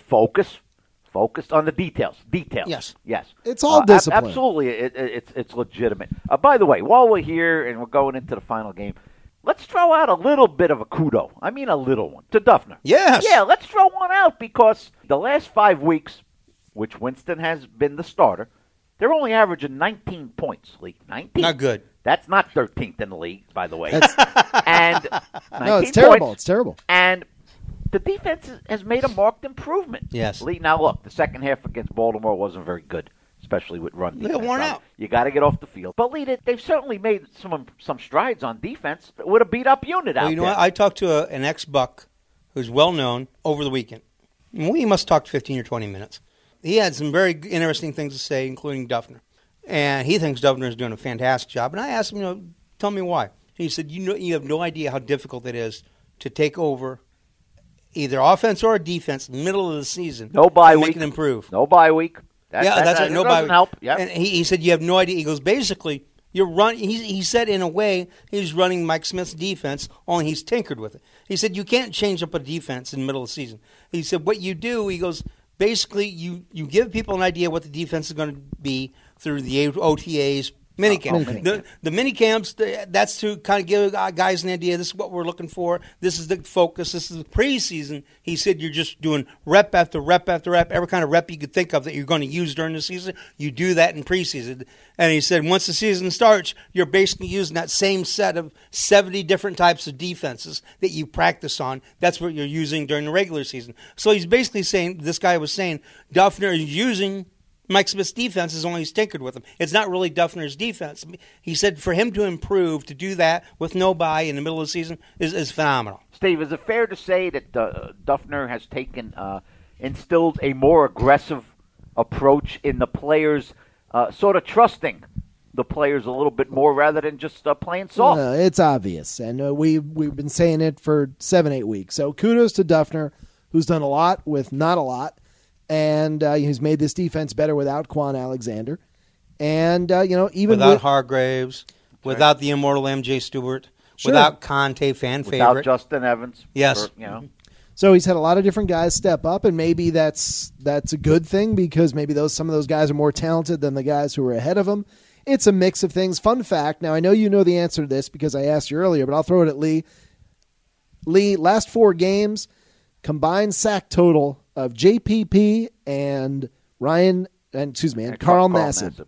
Focused on the details. Yes. It's all discipline. Absolutely, it's legitimate. By the way, while we're here and we're going into the final game, let's throw out a little bit of a kudo. I mean a little one. To Duffner. Yes. Yeah, let's throw one out because the last 5 weeks, which Winston has been the starter, they're only averaging 19 points, Lee. 19. Not good. That's not 13th in the league, by the way. And no, it's terrible. It's terrible. And the defense has made a marked improvement. Yes. Lee, now look, the second half against Baltimore wasn't very good, especially with run defense. They're worn out. You got to get off the field. But Lee, they've certainly made some strides on defense with a beat-up unit out there. You know what? I talked to an ex-Buck who's well-known over the weekend. We must talk 15 or 20 minutes. He had some very interesting things to say, including Duffner. And he thinks Duffner is doing a fantastic job. And I asked him, tell me why. He said, you have no idea how difficult it is to take over either offense or defense in the middle of the season. No bye week. Make it improve. No bye week. That's right. No bye week. Help. Yep. And he said, you have no idea. He goes, basically, you're running. He said, in a way, he's running Mike Smith's defense, only he's tinkered with it. He said, you can't change up a defense in the middle of the season. He said, what you do, he goes, basically, you give people an idea what the defense is going to be through the OTAs, minicamp. The minicamps, that's to kind of give guys an idea. This is what we're looking for. This is the focus. This is the preseason. He said you're just doing rep after rep after rep, every kind of rep you could think of that you're going to use during the season. You do that in preseason. And he said once the season starts, you're basically using that same set of 70 different types of defenses that you practice on. That's what you're using during the regular season. So he's basically saying, this guy was saying, Duffner is using Mike Smith's defense is only he's tinkered with him. It's not really Duffner's defense. He said for him to improve, to do that with no bye in the middle of the season is phenomenal. Steve, is it fair to say that Duffner has instilled a more aggressive approach in the players, sort of trusting the players a little bit more rather than just playing soft? It's obvious, and we've been saying it for 7-8 weeks. So kudos to Duffner, who's done a lot with not a lot. And he's made this defense better without Quan Alexander. And, even without with Hargraves, without the immortal M.J. Stewart, Sure. without Conte, fan Without favorite. Justin Evans. Yes. So he's had a lot of different guys step up, and maybe that's a good thing because maybe some of those guys are more talented than the guys who are ahead of him. It's a mix of things. Fun fact, now I know you know the answer to this because I asked you earlier, but I'll throw it at Lee. Lee, last 4 games, combined sack total of JPP and Carl Nassib.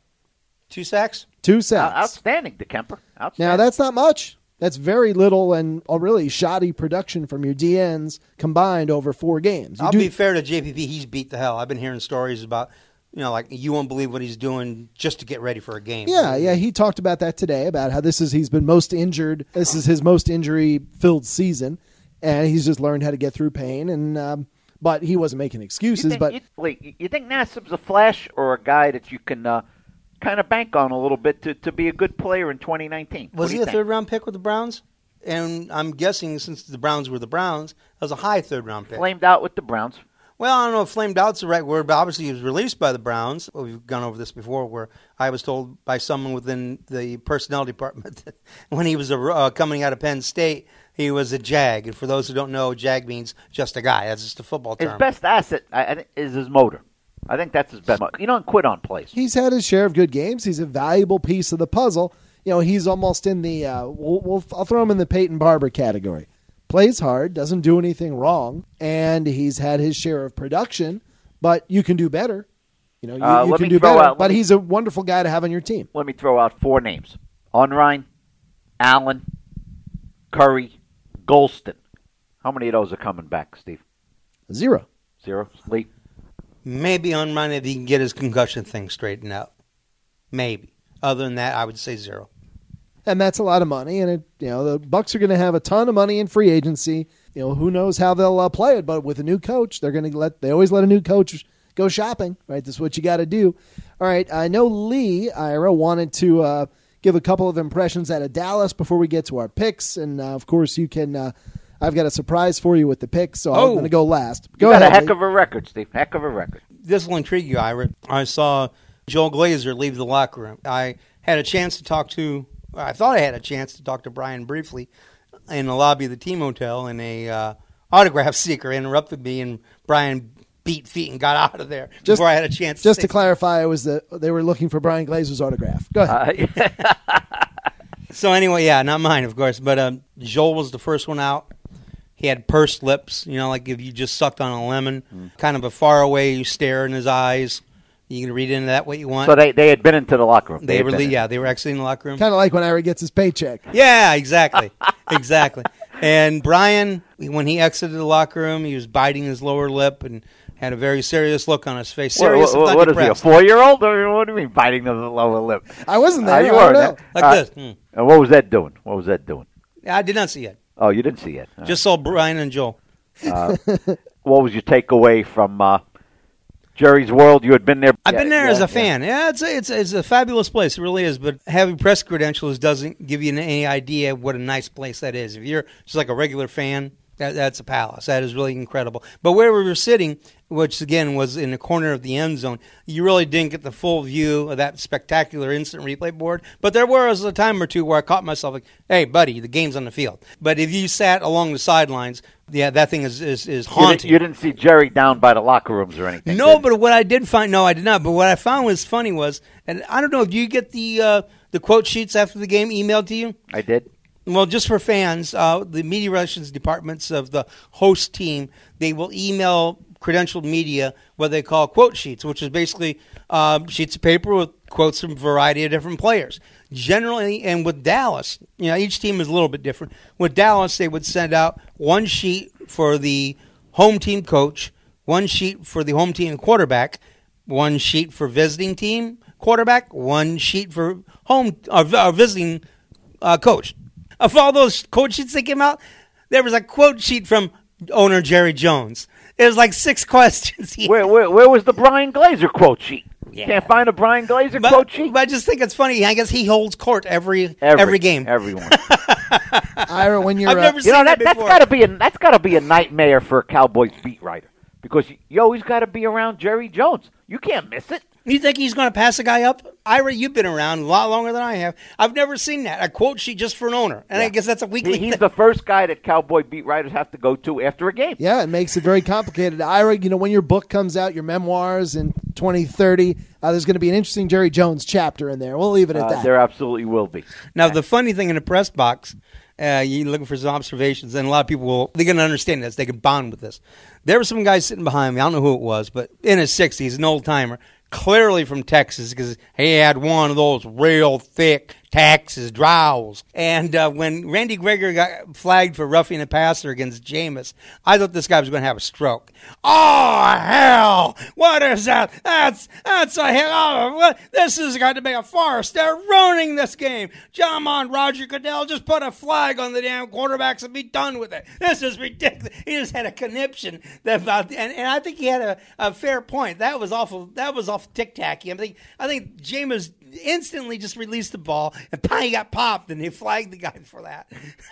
2 sacks? 2 sacks. Outstanding, DeKemper. Outstanding. Now, that's not much. That's very little and really shoddy production from your DNs combined over 4 games. I'll be fair to JPP. He's beat the hell. I've been hearing stories about, like you won't believe what he's doing just to get ready for a game. Yeah. He talked about that today, about how he's been most injured. This is his most injury-filled season, and he's just learned how to get through pain. And but he wasn't making excuses. You think Nassib's a flash or a guy that you can kind of bank on a little bit to be a good player in 2019? Was he a third-round pick with the Browns? And I'm guessing since the Browns were the Browns, that was a high third-round pick. Flamed out with the Browns. Well, I don't know if flamed out's the right word, but obviously he was released by the Browns. We've gone over this before where I was told by someone within the personnel department that when he was coming out of Penn State, he was a Jag. And for those who don't know, Jag means just a guy. That's just a football term. His best asset is his motor. I think that's his best. You don't quit on plays. He's had his share of good games. He's a valuable piece of the puzzle. He's almost in the I'll throw him in the Peyton Barber category. Plays hard, doesn't do anything wrong, and he's had his share of production. But you can do better. You can do better. But he's a wonderful guy to have on your team. Let me throw out 4 names: Unrein, Allen, Curry, Golston. How many of those are coming back, Steve? 0. Lee? Maybe Unrein if he can get his concussion thing straightened out. Maybe. Other than that, I would say 0. And that's a lot of money. And the Bucs are going to have a ton of money in free agency. Who knows how they'll play it? But with a new coach, they always let a new coach go shopping, right? That's what you got to do. All right. I know Ira wanted to give a couple of impressions out of Dallas before we get to our picks, and of course you can. I've got a surprise for you with the picks, so I'm going to go last. Go ahead. Got a heck of a record, Steve. Heck of a record. This will intrigue you, Ira. I saw Joel Glazer leave the locker room. I had a chance to talk to. I thought I had a chance to talk to Brian briefly in the lobby of the team hotel, and a autograph seeker interrupted me, and Brian beat feet and got out of there before I had a chance. Just to clarify, they were looking for Brian Glazer's autograph. Go ahead. So anyway, not mine, of course, but Joel was the first one out. He had pursed lips, like if you just sucked on a lemon, kind of a faraway stare in his eyes. You can read into that what you want. So they had been into the locker room. They were exiting the locker room. Kind of like when Ira gets his paycheck. Yeah, exactly. Exactly. And Brian, when he exited the locker room, he was biting his lower lip and had a very serious look on his face. Serious, what is he, a 4-year-old? Or what do you mean biting the lower lip? I wasn't there. You were there. Like this. And what was that doing? I did not see it. Oh, you didn't see it. Just saw Brian and Joel. What was your takeaway from Jerry's World? You had been there. I've been there as a fan. Yeah, it's a fabulous place. It really is. But having press credentials doesn't give you any idea what a nice place that is. If you're just like a regular fan, that's a palace. That is really incredible. But where we were sitting, which again was in the corner of the end zone, you really didn't get the full view of that spectacular instant replay board. But there was a time or two where I caught myself like, hey, buddy, the game's on the field. But if you sat along the sidelines, that thing is haunting. You didn't see Jerry down by the locker rooms or anything? No, but what I did find, no, I did not. But what I found was funny was, and I don't know, do you get the quote sheets after the game emailed to you? I did. Well, just for fans, the media relations departments of the host team, they will email credentialed media what they call quote sheets, which is basically sheets of paper with quotes from a variety of different players. Generally, and with Dallas, each team is a little bit different. With Dallas, they would send out one sheet for the home team coach, one sheet for the home team quarterback, one sheet for visiting team quarterback, one sheet for home visiting coach. Of all those quote sheets that came out, there was a quote sheet from owner Jerry Jones. It was like 6 questions. Where was the Brian Glazer quote sheet? Yeah. Can't find a Brian Glazer quote sheet? But I just think it's funny. I guess he holds court every game. Everyone. Ira, when you're I've never seen that before. That's gotta be a nightmare for a Cowboys beat writer because you always got to be around Jerry Jones. You can't miss it. You think he's going to pass a guy up? Ira, you've been around a lot longer than I have. I've never seen that. A quote sheet just for an owner. And I guess that's a weekly He's thing. the first guy that Cowboy beat writers have to go to after a game. Yeah, it makes it very complicated. Ira, when your book comes out, your memoirs in 2030, there's going to be an interesting Jerry Jones chapter in there. We'll leave it at that. There absolutely will be. Now, the funny thing in the press box, you're looking for some observations, and a lot of people they're going to understand this. They can bond with this. There was some guy sitting behind me. I don't know who it was, but in his 60s, an old-timer, clearly from Texas because he had one of those real thick Texas drawls. And when Randy Gregory got flagged for roughing a passer against Jameis, I thought this guy was going to have a stroke. Oh, hell! What is that? That's a hell. Oh, what? This has got to be a farce. They're ruining this game. Roger Goodell, just put a flag on the damn quarterbacks and be done with it. This is ridiculous. He just had a conniption about, and I think he had a fair point. That was awful. That was awful tic-tacky. I think Jameis instantly just released the ball, and he got popped, and they flagged the guy for that.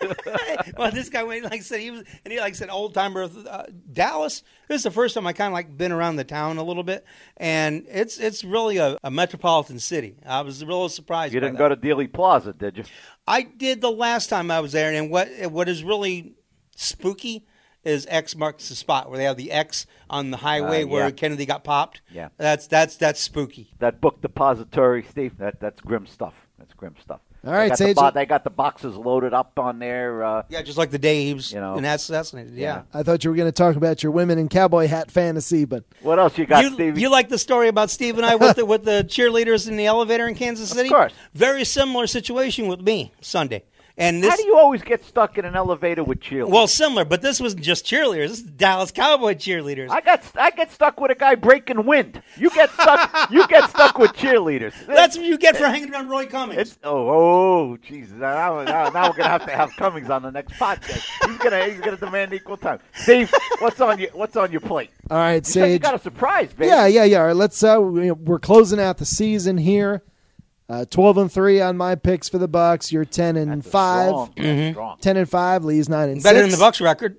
Well, this guy went, like I said, he said old timer Dallas. This is the first time I kind of been around the town a little bit, and it's really a metropolitan city. I was really surprised. You didn't go to Dealey Plaza, did you? I did the last time I was there, and what is really spooky is X marks the spot where they have the X on the highway where Kennedy got popped. Yeah, that's spooky. That book depository, Steve. That's grim stuff. That's grim stuff. All right, Sage. They got the boxes loaded up on there. Just like the day he was assassinated. Yeah. I thought you were going to talk about your women in cowboy hat fantasy, but what else you got, Steve? You like the story about Steve and I with the cheerleaders in the elevator in Kansas City? Of course. Very similar situation with me Sunday. And how do you always get stuck in an elevator with cheerleaders? Well, similar, but this wasn't just cheerleaders. This is Dallas Cowboy cheerleaders. I get stuck with a guy breaking wind. You get stuck. You get stuck with cheerleaders. That's what you get for hanging around Roy Cummings. Jesus! Now we're gonna have Cummings on the next podcast. He's gonna demand equal time. Steve, what's on your plate? All right, Sage. You got a surprise, baby. Yeah. All right, let's. We're closing out the season here. 12-3 on my picks for the Bucs. You're 10-5. Strong. 10-5. Lee's 9-6. Better than the Bucs record.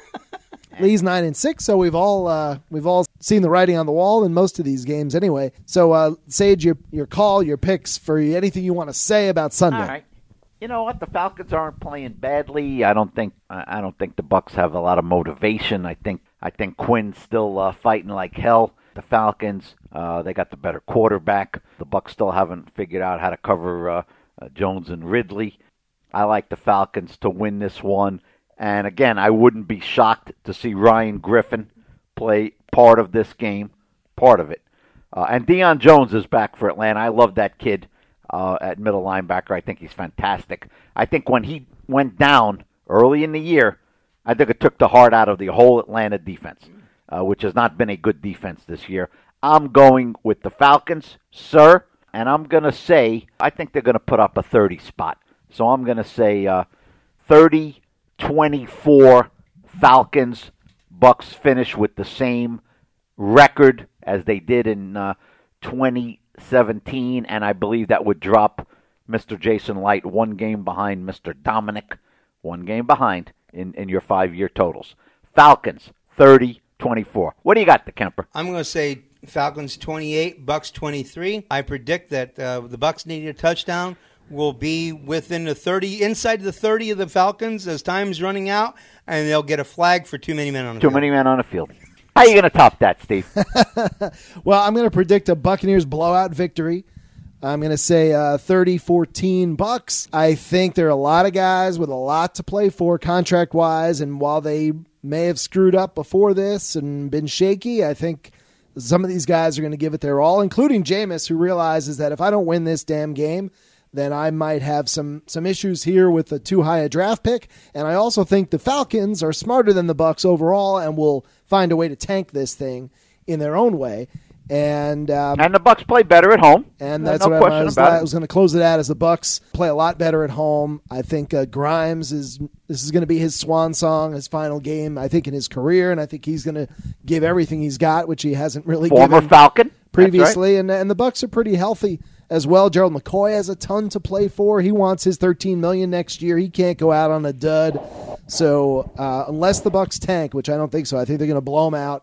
Lee's 9-6. So we've all seen the writing on the wall in most of these games anyway. So Sage, your call, your picks for anything you want to say about Sunday. All right. You know what? The Falcons aren't playing badly. I don't think the Bucs have a lot of motivation. I think Quinn's still fighting like hell. The Falcons, they got the better quarterback. The Bucs still haven't figured out how to cover Jones and Ridley. I like the Falcons to win this one. And again, I wouldn't be shocked to see Ryan Griffin play part of this game, part of it. And Deion Jones is back for Atlanta. I love that kid at middle linebacker. I think he's fantastic. I think when he went down early in the year, I think it took the heart out of the whole Atlanta defense. Which has not been a good defense this year. I'm going with the Falcons, sir, and I'm going to say I think they're going to put up a 30 spot. So I'm going to say 30-24 Falcons. Bucs finish with the same record as they did in 2017, and I believe that would drop Mr. Jason Light one game behind Mr. Dominic, one game behind in your 5-year totals. Falcons, 30-24. What do you got, the Kemper? I'm going to say Falcons 28, Bucs 23. I predict that the Bucs needing a touchdown will be within the 30, inside the 30 of the Falcons as time's running out, and they'll get a flag for too many men on the field. Too many men on the field. How are you going to top that, Steve? Well, I'm going to predict a Buccaneers blowout victory. I'm going to say 30-14 Bucs. I think there are a lot of guys with a lot to play for contract-wise, and while they may have screwed up before this and been shaky, I think some of these guys are going to give it their all, including Jameis, who realizes that if I don't win this damn game, then I might have some issues here with a too high a draft pick. And I also think the Falcons are smarter than the Bucs overall and will find a way to tank this thing in their own way. And the Bucs play better at home. And that's no what question about it. I was going to close it out as the Bucs play a lot better at home. I think Grimes this is going to be his swan song, his final game, I think, in his career, and I think he's going to give everything he's got, which he hasn't really Former given Falcon previously. Right. And the Bucs are pretty healthy as well. Gerald McCoy has a ton to play for. He wants his $13 million next year. He can't go out on a dud. So unless the Bucs tank, which I don't think so, I think they're going to blow them out.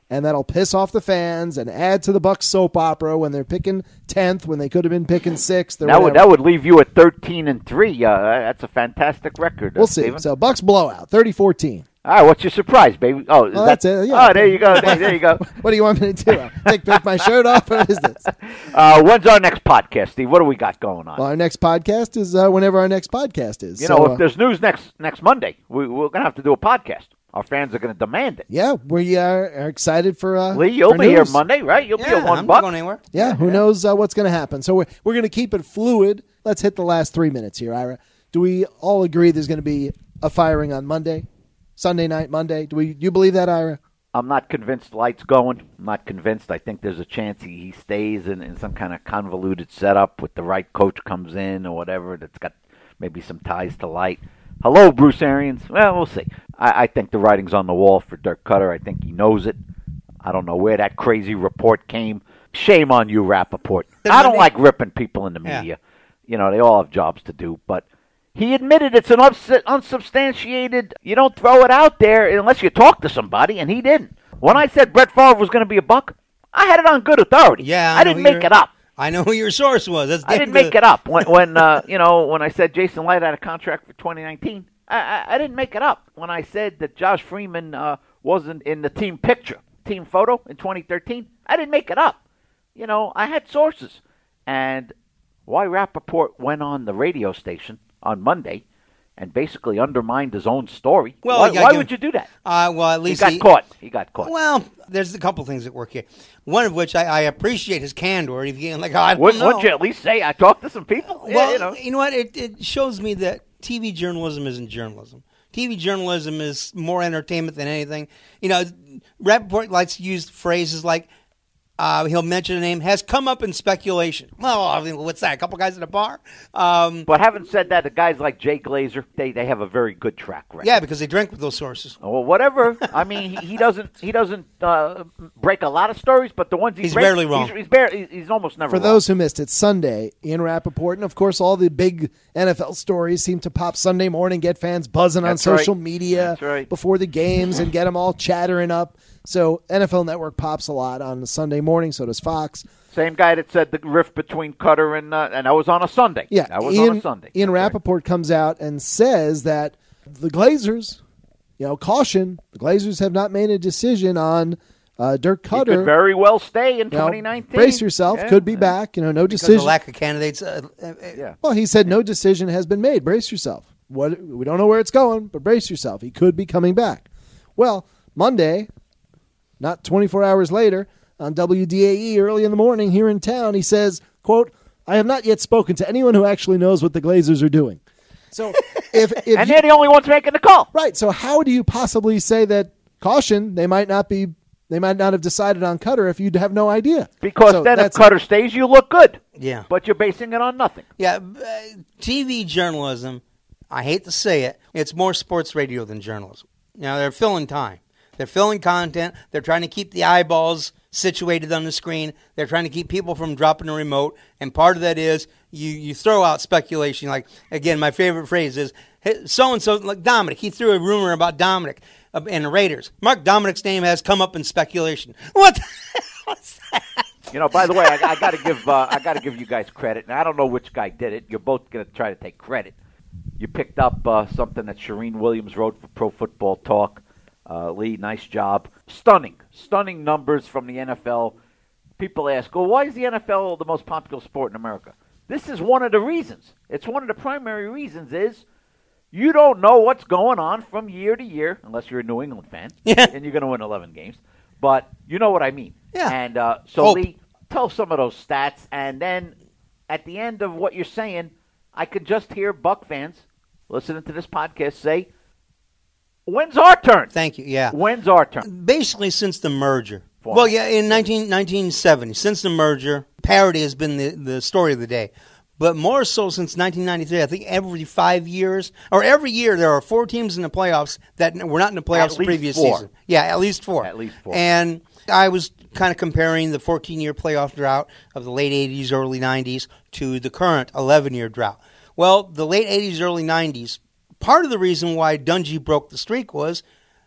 and that'll piss off the fans and add to the Bucs soap opera when they're picking 10th when they could have been picking 6th. That would leave you at 13-3. That's a fantastic record. We'll see. Steven. So Bucs blowout, 30-14. All right, what's your surprise, baby? Oh, that's it. Yeah. Oh, there you go. There you go. What do you want me to do? Take my shirt off? What is this? When's our next podcast, Steve? What do we got going on? Well, our next podcast is whenever our next podcast is. If there's news next Monday, we're going to have to do a podcast. Our fans are going to demand it. Yeah, we are excited for Lee, you'll be here Monday, right? You'll be at $1. I'm not going anywhere. Yeah, who knows what's going to happen. So we're going to keep it fluid. Let's hit the last 3 minutes here, Ira. Do we all agree there's going to be a firing on Monday? Sunday night, Monday? Do you believe that, Ira? I'm not convinced Light's going. I'm not convinced. I think there's a chance he stays in some kind of convoluted setup with the right coach comes in or whatever that's got maybe some ties to Light. Hello, Bruce Arians. Well, we'll see. I think the writing's on the wall for Dirk Cutter. I think he knows it. I don't know where that crazy report came. Shame on you, Rappaport. I don't like ripping people in the media. Yeah. They all have jobs to do, but he admitted it's an unsubstantiated, you don't throw it out there unless you talk to somebody, and he didn't. When I said Brett Favre was going to be a Buck, I had it on good authority. Yeah, I didn't make it up. I know who your source was. I didn't make it up. When I said Jason Light had a contract for 2019, I didn't make it up. When I said that Josh Freeman wasn't in the team picture, team photo in 2013, I didn't make it up. I had sources. And why Rappaport went on the radio station on Monday and basically undermined his own story. Well, why would you do that? At least he got caught. Well, there's a couple things that work here. One of which I appreciate his candor. Wouldn't you at least say I talked to some people? Well, you know what? It shows me that TV journalism isn't journalism. TV journalism is more entertainment than anything. Rappaport likes to use phrases like, he'll mention a name, has come up in speculation. Well, what's that, a couple guys at a bar? But having said that, the guys like Jay Glazer, they have a very good track record. Yeah, because they drink with those sources. Well, whatever. I mean, he doesn't break a lot of stories, but the ones he's barely wrong. He's almost never For wrong. those who missed it, Sunday, Ian Rappaport, and of course all the big NFL stories seem to pop Sunday morning, get fans buzzing on social media before the games and get them all chattering up. So NFL Network pops a lot on a Sunday morning, so does Fox. Same guy that said the rift between Cutter and that was on a Sunday. Yeah, that was on a Sunday. Ian Rappaport comes out and says that the Glazers, caution, the Glazers have not made a decision on Dirk Cutter. He could very well stay in 2019. Brace yourself, could be back. No because decision. Because of lack of candidates. Well, he said no decision has been made. Brace yourself. We don't know where it's going, but brace yourself. He could be coming back. Well, Monday, not 24 hours later, on WDAE early in the morning here in town, he says, quote, I have not yet spoken to anyone who actually knows what the Glazers are doing. So if and they're the only ones making the call. Right. So how do you possibly say that caution, they might not have decided on Cutter if you have no idea? Because then if Cutter stays, you look good. Yeah. But you're basing it on nothing. Yeah. TV journalism, I hate to say it, it's more sports radio than journalism. They're filling time. They're filling content. They're trying to keep the eyeballs situated on the screen. They're trying to keep people from dropping the remote. And part of that is you throw out speculation. Like, again, my favorite phrase is, so-and-so, like Dominic, he threw a rumor about Dominic and the Raiders. Mark Dominic's name has come up in speculation. What the hell is that? By the way, I got to give you guys credit. And I don't know which guy did it. You're both going to try to take credit. You picked up something that Shireen Williams wrote for Pro Football Talk. Lee, nice job. Stunning numbers from the NFL. People ask, well, why is the NFL the most popular sport in America? This is one of the reasons. It's one of the primary reasons is you don't know what's going on from year to year, unless you're a New England fan, and you're going to win 11 games. But you know what I mean. Yeah. And so, Lee, tell some of those stats, and then at the end of what you're saying, I could just hear Buck fans listening to this podcast say, when's our turn? Thank you, yeah. When's our turn? Basically since the merger. Well, yeah, in 1970, since the merger, parity has been the story of the day. But more so since 1993, I think every 5 years, or every year, there are 4 teams in the playoffs that were not in the playoffs the previous season. Yeah, at least 4. At least 4. And I was kind of comparing the 14-year playoff drought of the late 80s, early 90s to the current 11-year drought. Well, the late 80s, early 90s, part of the reason why Dungy broke the streak was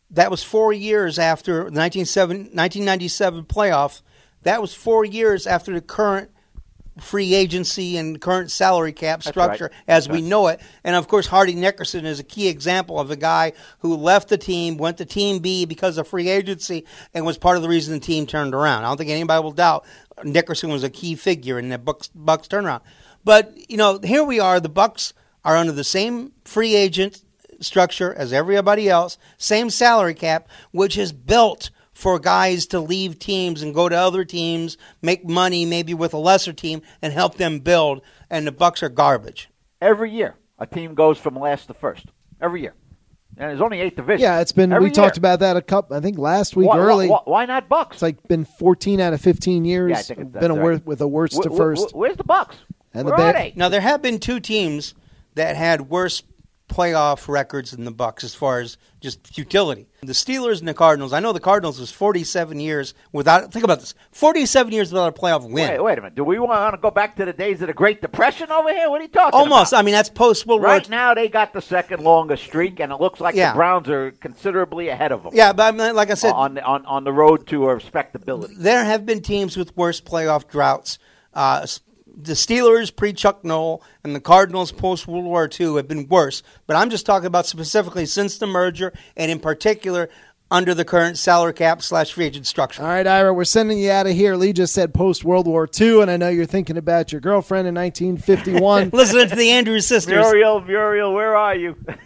That was 4 years after the 1997 playoff. That was 4 years after the current free agency and current salary cap structure as we know it. And, of course, Hardy Nickerson is a key example of a guy who left the team, went to Team B because of free agency, and was part of the reason the team turned around. I don't think anybody will doubt Nickerson was a key figure in the Bucks turnaround. But, here we are. The Bucks are under the same free agent structure as everybody else, same salary cap, which is built for guys to leave teams and go to other teams, make money maybe with a lesser team, and help them build. And the Bucks are garbage. Every year, a team goes from last to first. Every year. And there's only 8 divisions. Yeah, it's been. Every we talked about that I think last week early. Why not Bucks? It's like been 14 out of 15 years. Yeah, I think it's been with a worst to first. Where's the Bucks? And Where are they? Now, there have been 2 teams that had worse playoff records than the Bucks as far as just futility. The Steelers and the Cardinals. I know the Cardinals was 47 years without. Think about this: 47 years without a playoff win. Wait a minute. Do we want to go back to the days of the Great Depression over here? What are you talking about? Almost. I mean, that's post World War II. Right now, they got the second longest streak, and it looks like the Browns are considerably ahead of them. Yeah, but I mean, like I said, on the road to respectability. There have been teams with worse playoff droughts. The Steelers pre-Chuck Noll and the Cardinals post-World War II have been worse. But I'm just talking about specifically since the merger and in particular under the current salary cap / free agent structure. All right, Ira, we're sending you out of here. Lee just said post-World War II, and I know you're thinking about your girlfriend in 1951. Listening to the Andrews sisters. Muriel, where are you?